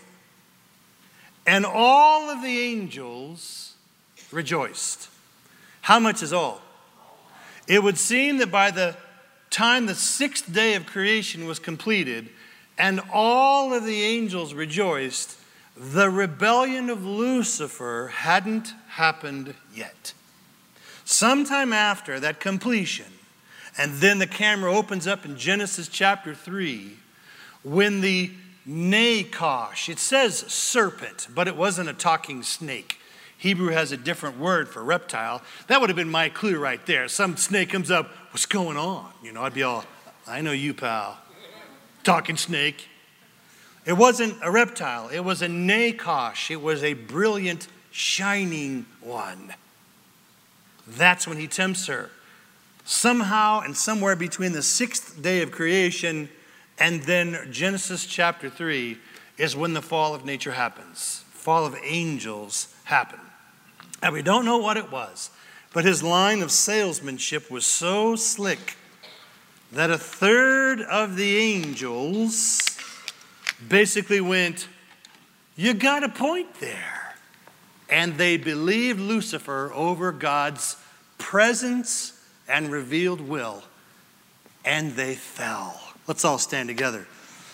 And all of the angels rejoiced. How much is all? It would seem that by the time the 6th day of creation was completed and all of the angels rejoiced, the rebellion of Lucifer hadn't happened yet. Sometime after that completion, and then the camera opens up in Genesis chapter 3, when the Nakash, it says serpent, but it wasn't a talking snake. Hebrew has a different word for reptile. That would have been my clue right there. Some snake comes up, what's going on? I'd be all, I know you, pal. Talking snake. It wasn't a reptile. It was a Nakash. It was a brilliant, shining one. That's when he tempts her. Somehow and somewhere between the 6th day of creation and then Genesis chapter 3 is when the fall of nature happens. Fall of angels happen. And we don't know what it was, but his line of salesmanship was so slick that 1/3 of the angels basically went, you got a point there. And they believed Lucifer over God's presence and revealed will. And they fell. Let's all stand together.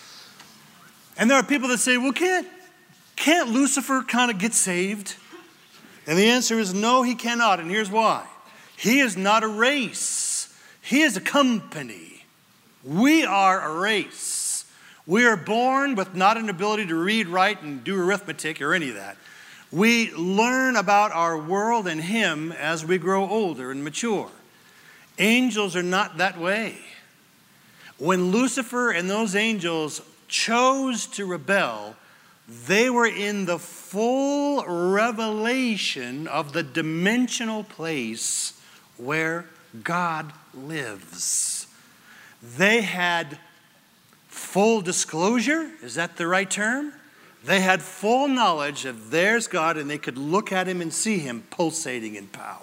And there are people that say, well, can't Lucifer kind of get saved? And the answer is no, he cannot. And here's why. He is not a race. He is a company. We are a race. We are born with not an ability to read, write, and do arithmetic or any of that. We learn about our world and him as we grow older and mature. Angels are not that way. When Lucifer and those angels chose to rebel, they were in the full revelation of the dimensional place where God lives. They had full disclosure, is that the right term? They had full knowledge of there's God, and they could look at him and see him pulsating in power.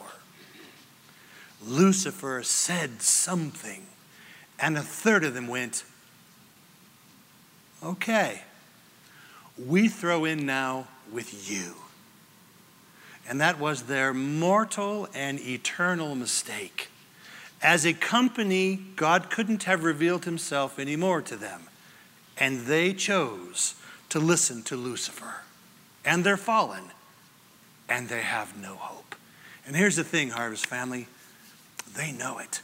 Lucifer said something, and a third of them went, okay, we throw in now with you. And that was their mortal and eternal mistake. As a company, God couldn't have revealed himself anymore to them. And they chose to listen to Lucifer. And they're fallen. And they have no hope. And here's the thing, Harvest family. They know it.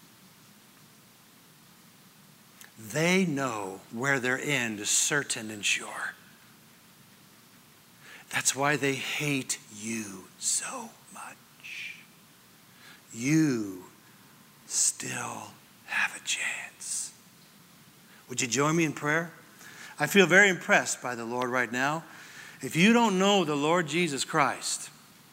They know where their end is certain and sure. That's why they hate you so much. You still have a chance. Would you join me in prayer? I feel very impressed by the Lord right now. If you don't know the Lord Jesus Christ,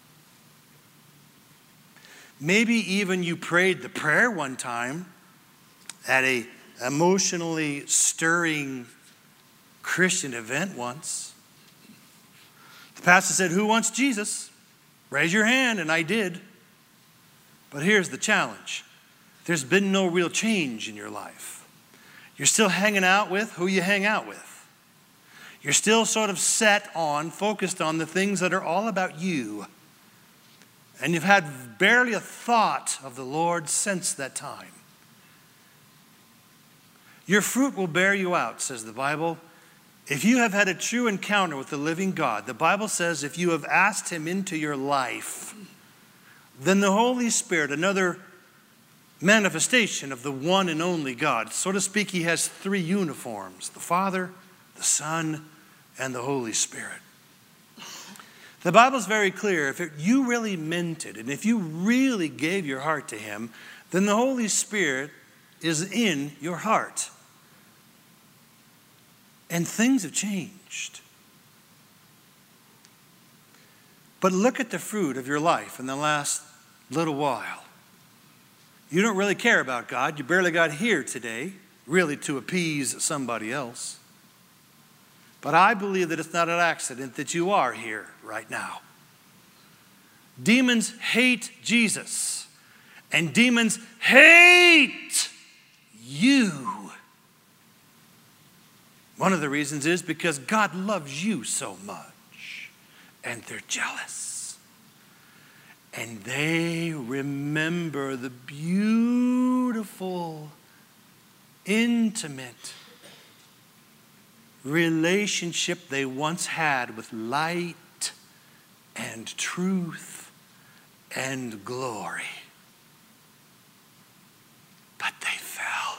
maybe even you prayed the prayer one time at a emotionally stirring Christian event once. The pastor said, who wants Jesus? Raise your hand, and I did. But here's the challenge. There's been no real change in your life. You're still hanging out with who you hang out with. You're still sort of focused on the things that are all about you. And you've had barely a thought of the Lord since that time. Your fruit will bear you out, says the Bible. If you have had a true encounter with the living God, the Bible says if you have asked him into your life, then the Holy Spirit, another manifestation of the one and only God, so to speak, he has three uniforms, the Father, the Son, and the Holy Spirit. The Bible's very clear. If you really meant it, and if you really gave your heart to him, then the Holy Spirit is in your heart. And things have changed. But look at the fruit of your life in the last little while. You don't really care about God. You barely got here today, really to appease somebody else. But I believe that it's not an accident that you are here right now. Demons hate Jesus. And demons hate you. One of the reasons is because God loves you so much. And they're jealous. And they remember the beautiful, intimate relationship they once had with light and truth and glory. But they fell.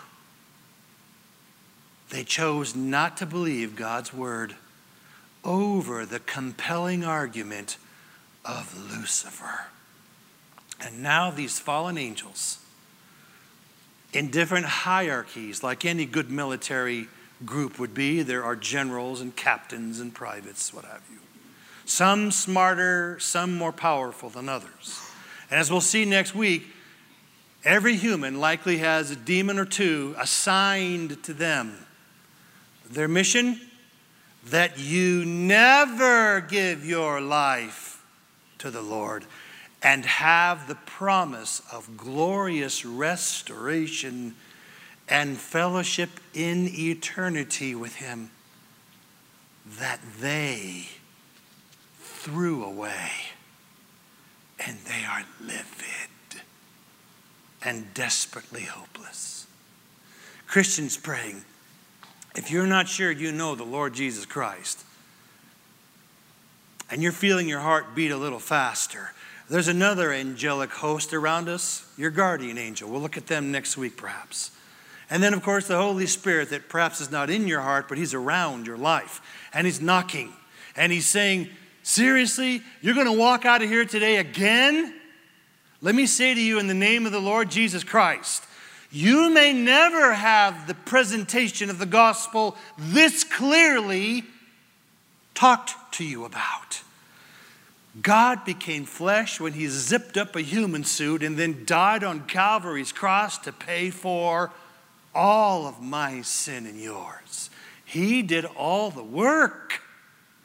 They chose not to believe God's word over the compelling argument of Lucifer. And now these fallen angels, in different hierarchies, like any good military group would be, there are generals and captains and privates, what have you. Some smarter, some more powerful than others. And as we'll see next week, every human likely has a demon or two assigned to them. Their mission? That you never give your life to the Lord and have the promise of glorious restoration and fellowship in eternity with him that they threw away. And they are livid and desperately hopeless. Christians praying, if you're not sure you know the Lord Jesus Christ, and you're feeling your heart beat a little faster, there's another angelic host around us, your guardian angel. We'll look at them next week perhaps. And then, of course, the Holy Spirit that perhaps is not in your heart, but he's around your life. And he's knocking. And he's saying, seriously, you're going to walk out of here today again? Let me say to you in the name of the Lord Jesus Christ, you may never have the presentation of the gospel this clearly talked to you about. God became flesh when he zipped up a human suit and then died on Calvary's cross to pay for all of my sin and yours. He did all the work.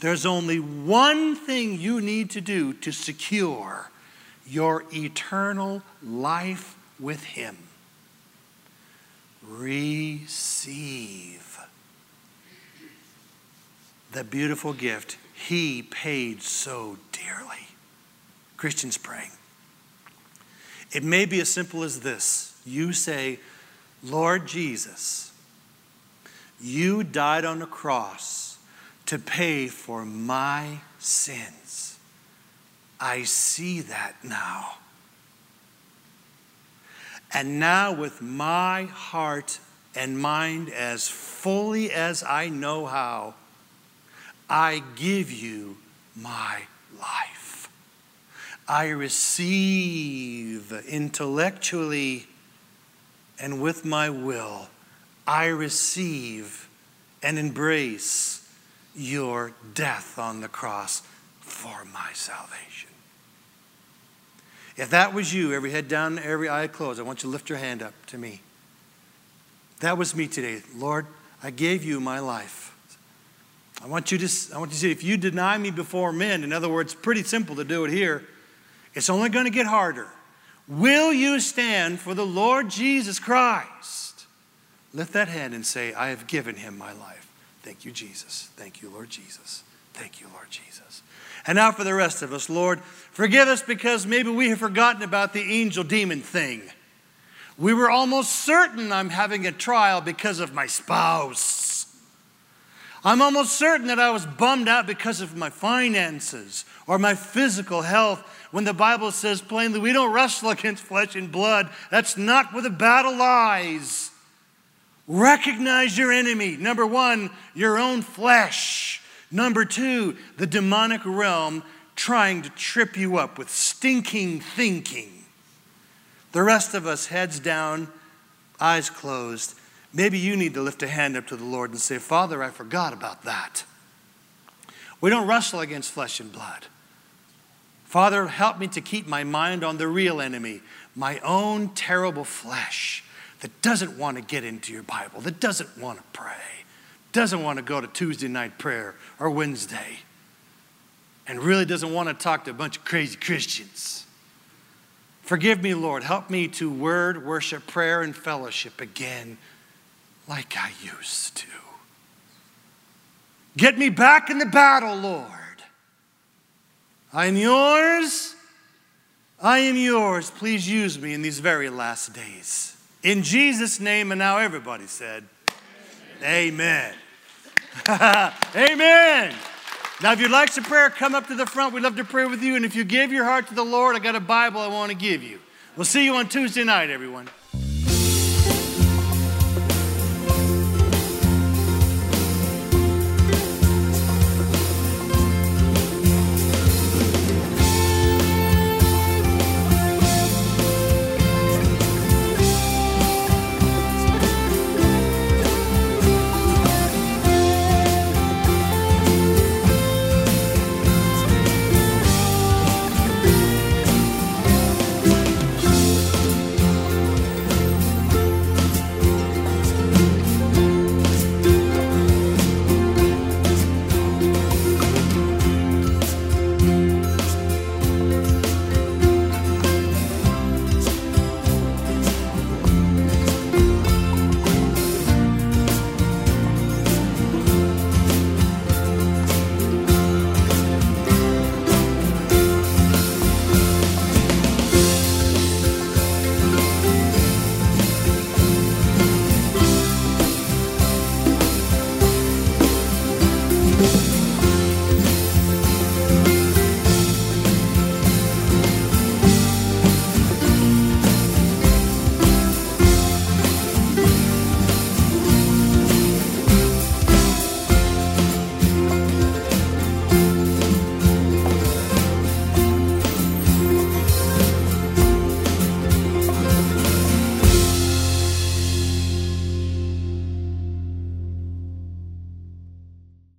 There's only one thing you need to do to secure your eternal life with him. Receive the beautiful gift he paid so dearly. Christians praying. It may be as simple as this. You say, Lord Jesus, you died on the cross to pay for my sins. I see that now. And now with my heart and mind as fully as I know how, I give you my life. I receive intellectually and with my will, I receive and embrace your death on the cross for my salvation. If that was you, every head down, every eye closed, I want you to lift your hand up to me. That was me today. Lord, I gave you my life. I want you to say, if you deny me before men, in other words, pretty simple to do it here, it's only going to get harder. Will you stand for the Lord Jesus Christ? Lift that hand and say, I have given him my life. Thank you, Jesus. Thank you, Lord Jesus. Thank you, Lord Jesus. And now for the rest of us, Lord, forgive us because maybe we have forgotten about the angel-demon thing. We were almost certain I'm having a trial because of my spouse. I'm almost certain that I was bummed out because of my finances or my physical health, when the Bible says plainly we don't wrestle against flesh and blood. That's not where the battle lies. Recognize your enemy. Number one, your own flesh. Number two, the demonic realm trying to trip you up with stinking thinking. The rest of us, heads down, eyes closed. Maybe you need to lift a hand up to the Lord and say, Father, I forgot about that. We don't wrestle against flesh and blood. Father, help me to keep my mind on the real enemy, my own terrible flesh that doesn't want to get into your Bible, that doesn't want to pray, doesn't want to go to Tuesday night prayer or Wednesday, and really doesn't want to talk to a bunch of crazy Christians. Forgive me, Lord. Help me to word, worship, prayer, and fellowship again like I used to. Get me back in the battle, Lord. I am yours. I am yours. Please use me in these very last days. In Jesus' name, and now everybody said, amen. Amen. Now, if you'd like some prayer, come up to the front. We'd love to pray with you. And if you give your heart to the Lord, I got a Bible I want to give you. We'll see you on Tuesday night, everyone.